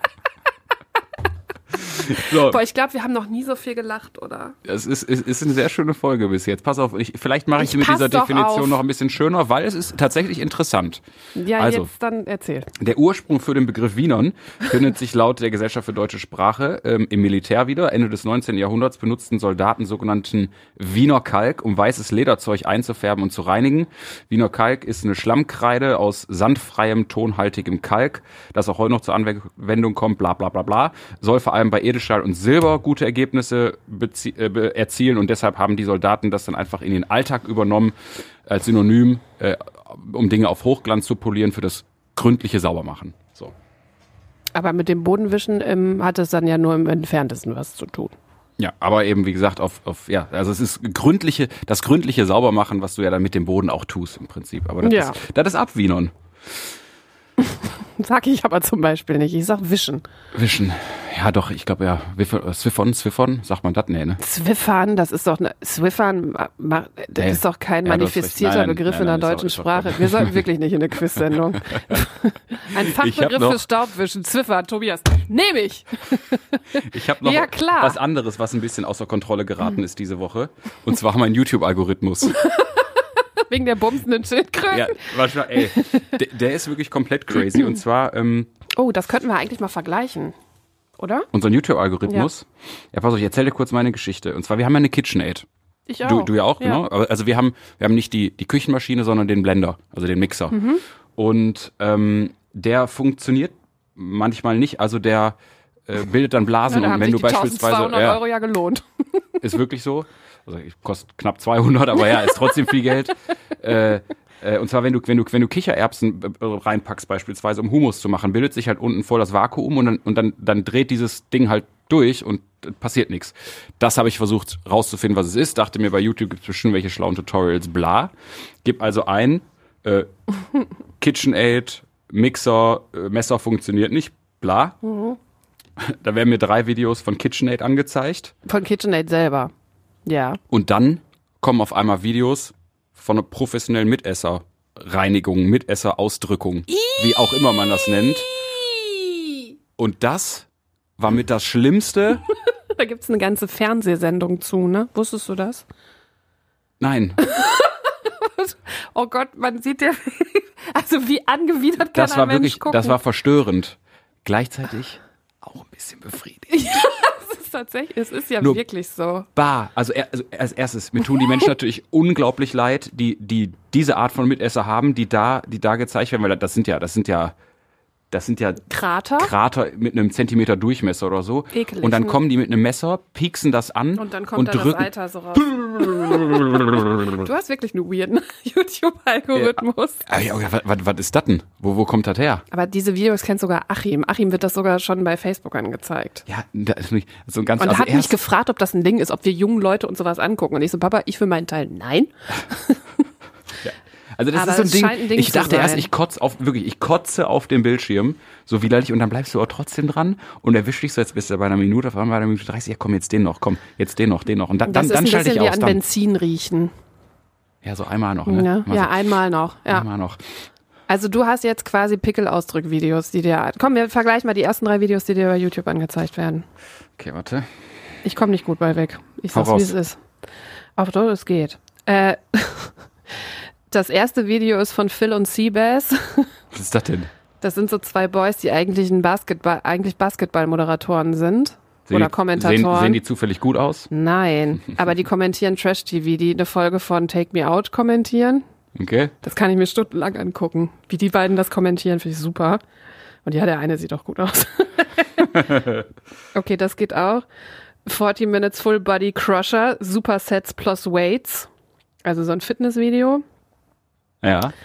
Speaker 2: So,
Speaker 3: Boah, ich glaube, wir haben noch nie so viel gelacht, oder?
Speaker 2: es ist, es ist eine sehr schöne Folge bis jetzt. Pass auf, ich, vielleicht mache ich
Speaker 3: Ich
Speaker 2: sie mit
Speaker 3: pass
Speaker 2: dieser
Speaker 3: doch
Speaker 2: Definition
Speaker 3: auf.
Speaker 2: noch ein bisschen schöner, weil es ist tatsächlich interessant.
Speaker 3: Ja,
Speaker 2: Also.
Speaker 3: jetzt dann erzähl.
Speaker 2: Der Ursprung für den Begriff Wienern findet sich laut der Gesellschaft für deutsche Sprache ähm, im Militär wieder. Ende des neunzehnten Jahrhunderts benutzten Soldaten sogenannten Wiener Kalk, um weißes Lederzeug einzufärben und zu reinigen. Wiener Kalk ist eine Schlammkreide aus sandfreiem, tonhaltigem Kalk, das auch heute noch zur Anwendung kommt, bla bla bla bla. Soll vor allem bei Edelstahl und Silber gute Ergebnisse bezie- äh, be- erzielen und deshalb haben die Soldaten das dann einfach in den Alltag übernommen als Synonym, äh, um Dinge auf Hochglanz zu polieren für das gründliche Saubermachen. So.
Speaker 3: Aber mit dem Bodenwischen ähm, hat es dann ja nur im Entferntesten was zu tun.
Speaker 2: Ja, aber eben, wie gesagt, auf, auf, ja, also es ist gründliche, das gründliche Saubermachen, was du ja dann mit dem Boden auch tust im Prinzip. Aber das
Speaker 3: Ja.
Speaker 2: ist, das ist Abwienern.
Speaker 3: Sag ich aber zum Beispiel nicht. Ich sag wischen.
Speaker 2: Wischen. Ja, doch, ich glaube ja. Wiff- Swiffon, Swiffon, sagt man das? Nee, ne?
Speaker 3: Zwiffern, das ist doch, ne, Zwiffern, ma- ma- das
Speaker 2: Nee.
Speaker 3: ist doch kein
Speaker 2: Ja, du hast recht.
Speaker 3: manifestierter
Speaker 2: Nein, nein,
Speaker 3: Begriff
Speaker 2: nein,
Speaker 3: in der
Speaker 2: nein, ist auch-
Speaker 3: deutschen
Speaker 2: ist auch
Speaker 3: Sprache.
Speaker 2: gut.
Speaker 3: Wir sollten wirklich nicht in eine Quiz-Sendung. Ein
Speaker 2: Ich
Speaker 3: Fachbegriff
Speaker 2: hab noch-
Speaker 3: für Staubwischen, Zwiffern, Tobias. Nehme ich.
Speaker 2: Ich habe noch
Speaker 3: Ja, klar.
Speaker 2: was anderes, was ein bisschen außer Kontrolle geraten ist diese Woche. Und zwar mein YouTube-Algorithmus.
Speaker 3: Wegen der bumsenden Schildkröten.
Speaker 2: Ja, wahrscheinlich, ey, der, der ist wirklich komplett crazy. Und zwar, ähm,
Speaker 3: Oh, das könnten wir eigentlich mal vergleichen. Oder?
Speaker 2: unseren YouTube-Algorithmus. Ja. pass auf, ich erzähle dir kurz meine Geschichte. Und zwar, wir haben ja eine KitchenAid.
Speaker 3: Ich auch.
Speaker 2: Du, du ja auch, genau. Aber also wir haben, wir haben nicht die, die Küchenmaschine, sondern den Blender, also den Mixer.
Speaker 3: Mhm.
Speaker 2: Und ähm, der funktioniert manchmal nicht. Also der äh, bildet dann Blasen.
Speaker 3: Na, da
Speaker 2: und
Speaker 3: haben
Speaker 2: wenn
Speaker 3: sich
Speaker 2: du
Speaker 3: die
Speaker 2: beispielsweise,
Speaker 3: eintausendzweihundert
Speaker 2: ja,
Speaker 3: Euro ja gelohnt.
Speaker 2: ist wirklich so. Also ich kostet knapp zweihundert, aber ja, ist trotzdem viel Geld. Äh, äh, und zwar, wenn du, wenn du, wenn du Kichererbsen äh, reinpackst beispielsweise, um Hummus zu machen, bildet sich halt unten voll das Vakuum und dann, und dann, dann dreht dieses Ding halt durch und äh, passiert nichts. Das habe ich versucht rauszufinden, was es ist. Dachte mir, bei YouTube gibt es bestimmt welche schlauen Tutorials, bla. Gib also ein, äh, KitchenAid, Mixer, äh, Messer funktioniert nicht, bla. Da werden mir drei Videos von KitchenAid angezeigt.
Speaker 3: Von KitchenAid selber. Ja.
Speaker 2: Und dann kommen auf einmal Videos von einer professionellen Mitesserreinigung, Mitesserausdrückung, wie auch immer man das nennt. Und das war mit das Schlimmste.
Speaker 3: Da gibt's eine ganze Fernsehsendung zu, ne? Wusstest du das?
Speaker 2: Nein,
Speaker 3: Oh Gott, man sieht ja, also wie angewidert kann
Speaker 2: das
Speaker 3: ein
Speaker 2: war
Speaker 3: Mensch
Speaker 2: wirklich,
Speaker 3: gucken.
Speaker 2: das war verstörend. Gleichzeitig auch ein bisschen befriedigend.
Speaker 3: Das ist tatsächlich, es ist ja
Speaker 2: Nur-
Speaker 3: wirklich so.
Speaker 2: Bah, also, er, also als erstes, mir tun die Menschen natürlich unglaublich leid, die, die diese Art von Mitesser haben, die da, die da gezeigt werden, weil das sind ja, das sind ja, das sind ja
Speaker 3: Krater?
Speaker 2: Krater mit einem Zentimeter Durchmesser oder so.
Speaker 3: Ekelig,
Speaker 2: und dann
Speaker 3: ne?
Speaker 2: kommen die mit einem Messer, pieksen das an
Speaker 3: Und dann kommt da das
Speaker 2: drücken.
Speaker 3: Alter so raus. Du hast wirklich einen weirden YouTube-Algorithmus.
Speaker 2: Ah, ja, ja, was, was, was ist das denn? Wo, wo kommt das her?
Speaker 3: Aber diese Videos kennt sogar Achim. Achim wird das sogar schon bei Facebook angezeigt.
Speaker 2: Ja, das ist nicht so ein ganz,
Speaker 3: Und
Speaker 2: also
Speaker 3: hat mich
Speaker 2: erst,
Speaker 3: gefragt, ob das ein Ding ist, ob wir jungen Leute und sowas angucken. Und ich so, Papa, ich für meinen Teil, nein.
Speaker 2: also das
Speaker 3: aber
Speaker 2: ist so ein
Speaker 3: es
Speaker 2: Ding,
Speaker 3: scheint ein Ding
Speaker 2: ich
Speaker 3: zu
Speaker 2: dachte erst,
Speaker 3: sein.
Speaker 2: ich kotze auf, wirklich, ich kotze auf den Bildschirm, so widerlich, und dann bleibst du aber trotzdem dran und erwisch dich so, jetzt bist du bei einer Minute, auf einmal bei einer Minute dreißig, ja komm, jetzt den noch, komm, jetzt den noch, den noch. Und dann,
Speaker 3: Das
Speaker 2: dann, dann
Speaker 3: ist ein
Speaker 2: schalte ich
Speaker 3: bisschen wie
Speaker 2: aus.
Speaker 3: an
Speaker 2: Dann,
Speaker 3: Benzin riechen.
Speaker 2: ja, so einmal noch, ne?
Speaker 3: Ja,
Speaker 2: Mal
Speaker 3: ja
Speaker 2: so,
Speaker 3: einmal noch. Ja.
Speaker 2: einmal noch.
Speaker 3: Also du hast jetzt quasi Pickelausdrück-Videos, die dir... Komm, wir vergleichen mal die ersten drei Videos, die dir bei YouTube angezeigt werden.
Speaker 2: Okay, warte.
Speaker 3: Ich komme nicht gut bei weg. Ich
Speaker 2: Hau
Speaker 3: sag's, wie
Speaker 2: raus.
Speaker 3: es ist. Auf doch, es geht. Äh, das erste Video ist von Phil und Seabass.
Speaker 2: Was ist das denn?
Speaker 3: Das sind so zwei Boys, die eigentlich ein Basketball, eigentlich Basketball-Moderatoren sind.
Speaker 2: Sehen
Speaker 3: Oder
Speaker 2: die,
Speaker 3: Kommentatoren.
Speaker 2: Sehen, sehen die zufällig gut aus?
Speaker 3: Nein, aber die kommentieren Trash-T V, die eine Folge von Take Me Out kommentieren.
Speaker 2: Okay.
Speaker 3: Das kann ich mir stundenlang angucken. Wie die beiden das kommentieren, finde ich super. Und ja, der eine sieht auch gut aus. Okay, das geht auch. forty Minutes Full Body Crusher, Supersets plus Weights. Also so ein Fitnessvideo.
Speaker 2: Ja.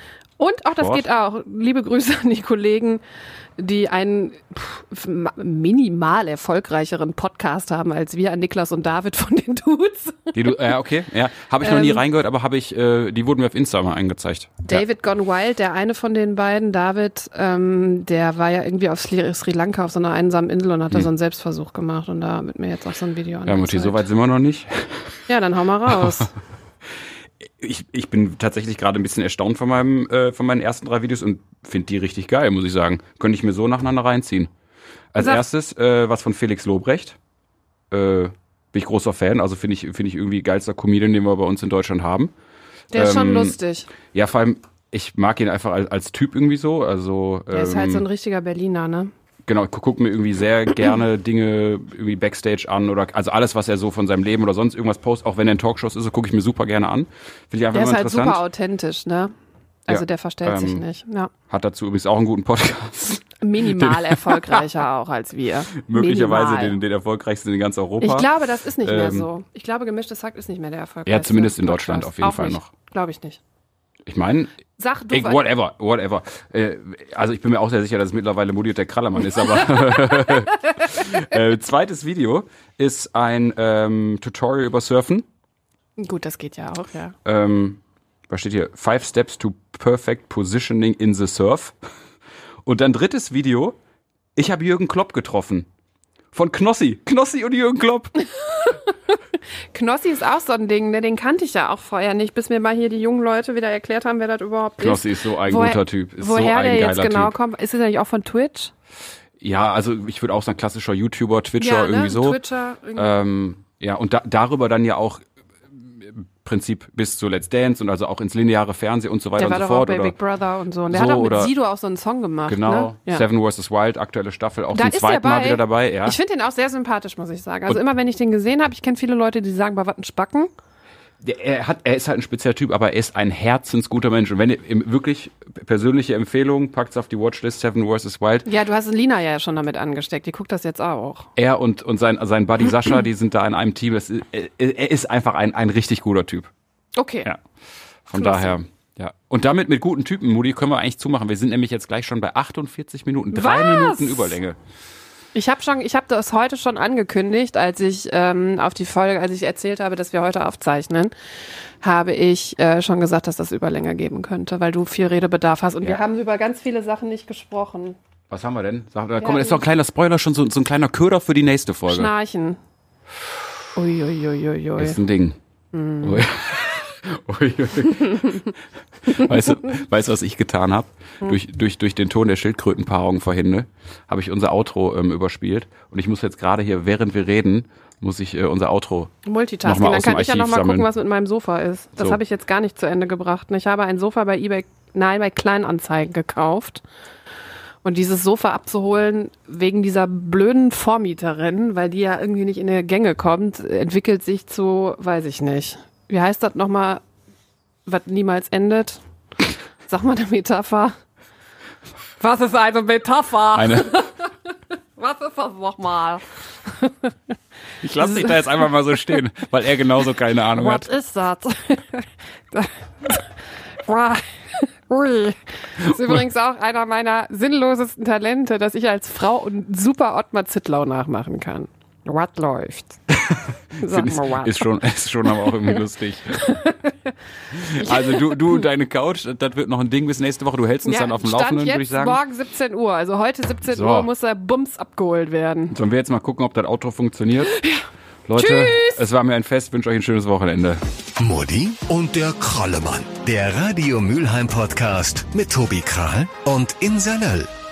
Speaker 3: Und auch das
Speaker 2: Sport.
Speaker 3: geht auch. Liebe Grüße an die Kollegen, die einen pff, minimal erfolgreicheren Podcast haben als wir, an Niklas und David von den Dudes.
Speaker 2: Die du, ja, okay, ja. Habe ich noch nie
Speaker 3: Ähm,
Speaker 2: reingehört, aber habe ich, äh, die wurden mir auf Insta mal eingezeigt.
Speaker 3: David Gone Wild, der eine von den beiden, David, ähm, der war ja irgendwie auf Sri, Sri Lanka auf so einer einsamen Insel und hat da so einen Selbstversuch gemacht und da wird mir jetzt auch so ein Video
Speaker 2: Ja, ja Mutti,
Speaker 3: angezeigt.
Speaker 2: so weit sind wir noch nicht.
Speaker 3: Ja, dann hau mal raus.
Speaker 2: Ich, ich bin tatsächlich gerade ein bisschen erstaunt von meinem, äh, von meinen ersten drei Videos und finde die richtig geil, muss ich sagen. Könnte ich mir so nacheinander reinziehen. Als
Speaker 3: Sag-
Speaker 2: erstes, äh, was von Felix Lobrecht. Äh, bin ich großer Fan, also finde ich, finde ich irgendwie geilster Comedian, den wir bei uns in Deutschland haben.
Speaker 3: Der ist schon
Speaker 2: Ähm,
Speaker 3: lustig.
Speaker 2: Ja, vor allem, ich mag ihn einfach als, als Typ irgendwie so. Also,
Speaker 3: Der ist halt so ein
Speaker 2: ähm,
Speaker 3: richtiger Berliner, ne?
Speaker 2: genau, ich gucke mir irgendwie sehr gerne Dinge irgendwie Backstage an oder also alles, was er so von seinem Leben oder sonst irgendwas postet, auch wenn er in Talkshows ist, so gucke ich mir super gerne an. Finde ich einfach
Speaker 3: Der ist
Speaker 2: immer
Speaker 3: halt
Speaker 2: interessant.
Speaker 3: super authentisch, ne? Also
Speaker 2: Ja,
Speaker 3: der verstellt sich
Speaker 2: ähm,
Speaker 3: nicht. Ja.
Speaker 2: Hat dazu übrigens auch einen guten Podcast.
Speaker 3: Minimal erfolgreicher auch als wir.
Speaker 2: Möglicherweise
Speaker 3: Minimal.
Speaker 2: den, den erfolgreichsten in ganz Europa.
Speaker 3: Ich glaube, das ist nicht mehr
Speaker 2: Ähm,
Speaker 3: so. Ich glaube, gemischtes Hack ist nicht mehr der erfolgreichste.
Speaker 2: Ja, zumindest in Deutschland
Speaker 3: Podcast.
Speaker 2: auf jeden
Speaker 3: Auch
Speaker 2: Fall
Speaker 3: nicht.
Speaker 2: noch.
Speaker 3: Glaube ich nicht.
Speaker 2: Ich meine,
Speaker 3: Sag du.
Speaker 2: ey, whatever, whatever. Äh, also ich bin mir auch sehr sicher, dass es mittlerweile Mutti und der Krallermann ist, aber äh, zweites Video ist ein ähm, Tutorial über Surfen.
Speaker 3: Gut, das geht ja auch, ja.
Speaker 2: Ähm, was steht hier? Five Steps to Perfect Positioning in the Surf. Und dann drittes Video, ich habe Jürgen Klopp getroffen. Von Knossi. Knossi und Jürgen Klopp.
Speaker 3: Knossi ist auch so ein Ding, ne? Den kannte ich ja auch vorher nicht, bis mir mal hier die jungen Leute wieder erklärt haben, wer das überhaupt
Speaker 2: Knossi
Speaker 3: ist.
Speaker 2: ist so ein
Speaker 3: Woher-
Speaker 2: guter Typ. Ist
Speaker 3: Woher
Speaker 2: so ein
Speaker 3: der
Speaker 2: geiler
Speaker 3: jetzt genau
Speaker 2: Typ.
Speaker 3: kommt, ist es eigentlich auch von Twitch?
Speaker 2: Ja, also ich würde auch sagen, klassischer YouTuber, Twitcher,
Speaker 3: ja,
Speaker 2: irgendwie
Speaker 3: ne?
Speaker 2: so.
Speaker 3: Twitcher, irgendwie.
Speaker 2: Ähm, ja, und da, darüber dann ja auch im Prinzip bis zu Let's Dance und also auch ins lineare Fernsehen und so weiter
Speaker 3: der war
Speaker 2: und so
Speaker 3: doch auch
Speaker 2: fort.
Speaker 3: bei
Speaker 2: Oder,
Speaker 3: Big Brother und so. Und der
Speaker 2: so,
Speaker 3: hat auch mit
Speaker 2: oder-
Speaker 3: Sido auch so einen Song gemacht.
Speaker 2: genau,
Speaker 3: Ne? Ja.
Speaker 2: Seven versus. Wild, aktuelle Staffel, auch
Speaker 3: Da
Speaker 2: zum
Speaker 3: ist
Speaker 2: zweiten
Speaker 3: der
Speaker 2: Mal
Speaker 3: bei.
Speaker 2: wieder dabei. Ja.
Speaker 3: Ich finde den auch sehr sympathisch, muss ich sagen. Also
Speaker 2: Und-
Speaker 3: immer, wenn ich den gesehen habe, ich kenne viele Leute, die sagen, bei was ein Spacken.
Speaker 2: Der- Er, hat, er ist halt ein spezieller Typ, aber er ist ein herzensguter Mensch. Und wenn ihr im- wirklich persönliche Empfehlung, packt's auf die Watchlist, Seven versus. Wild.
Speaker 3: Ja, du hast Lina ja schon damit angesteckt. Die guckt das jetzt auch.
Speaker 2: Er und, und sein, sein Buddy Sascha, die sind da in einem Team. Das ist, er, er ist einfach ein, ein richtig guter Typ.
Speaker 3: Okay.
Speaker 2: Ja. Von
Speaker 3: Klasse.
Speaker 2: daher, ja. Und damit mit guten Typen, Mutti, können wir eigentlich zumachen. Wir sind nämlich jetzt gleich schon bei achtundvierzig Minuten. Drei
Speaker 3: Was?
Speaker 2: Minuten Überlänge.
Speaker 3: Ich habe schon, ich habe das heute schon angekündigt, als ich ähm, auf die Folge, als ich erzählt habe, dass wir heute aufzeichnen, habe ich äh, schon gesagt, dass das Überlänge geben könnte, weil du viel Redebedarf hast. Und
Speaker 2: Ja.
Speaker 3: wir haben über ganz viele Sachen nicht gesprochen.
Speaker 2: Was haben wir denn? Sag, da komm, das ist doch ein kleiner Spoiler, schon so, so ein kleiner Köder für die nächste Folge.
Speaker 3: Schnarchen. Uiuiuiui.
Speaker 2: Das ist ein Ding.
Speaker 3: Mhm.
Speaker 2: Ui. Ui, ui. Weißt du, weißt du, was ich getan habe?
Speaker 3: Hm.
Speaker 2: Durch, durch, durch den Ton der Schildkrötenpaarung vorhin, ne, habe ich unser Outro ähm, überspielt. Und ich muss jetzt gerade hier, während wir reden, muss ich äh, unser Outro
Speaker 3: Multitasking.
Speaker 2: Nochmal
Speaker 3: Dann
Speaker 2: aus dem
Speaker 3: kann ich ja
Speaker 2: Archiv
Speaker 3: noch mal
Speaker 2: sammeln.
Speaker 3: gucken, was mit meinem Sofa ist. Das
Speaker 2: So.
Speaker 3: habe ich jetzt gar nicht zu Ende gebracht. Ich habe ein Sofa bei eBay, nein, bei Kleinanzeigen gekauft. Und dieses Sofa abzuholen, wegen dieser blöden Vormieterin, weil die ja irgendwie nicht in die Gänge kommt, entwickelt sich zu, weiß ich nicht. Wie heißt das nochmal, was niemals endet? Sag mal eine Metapher. Was ist eine Metapher?
Speaker 2: eine.
Speaker 3: Was ist das nochmal?
Speaker 2: Ich lasse dich da jetzt einfach mal so stehen, weil er genauso keine Ahnung
Speaker 3: Was
Speaker 2: hat.
Speaker 3: ist das? Ui. Das ist übrigens auch einer meiner sinnlosesten Talente, dass ich als Frau einen super Ottmar Zittlau nachmachen kann. Was läuft? Sag
Speaker 2: Ist,
Speaker 3: mal was.
Speaker 2: ist schon, ist schon aber auch irgendwie lustig. Also du, du und deine Couch, das wird noch ein Ding bis nächste Woche. Du hältst uns
Speaker 3: Ja,
Speaker 2: dann auf dem
Speaker 3: Stand
Speaker 2: Laufenden,
Speaker 3: jetzt
Speaker 2: würde ich sagen.
Speaker 3: morgen siebzehn Uhr. Also heute siebzehn
Speaker 2: So.
Speaker 3: Uhr muss der Bums abgeholt werden.
Speaker 2: Sollen wir jetzt mal gucken, ob das Outro funktioniert? Leute,
Speaker 3: Tschüss.
Speaker 2: es war mir ein Fest. Wünsche euch ein schönes Wochenende.
Speaker 1: Mutti und der Krallemann. Der Radio Mülheim Podcast mit Tobi Krahl und Insa Löll.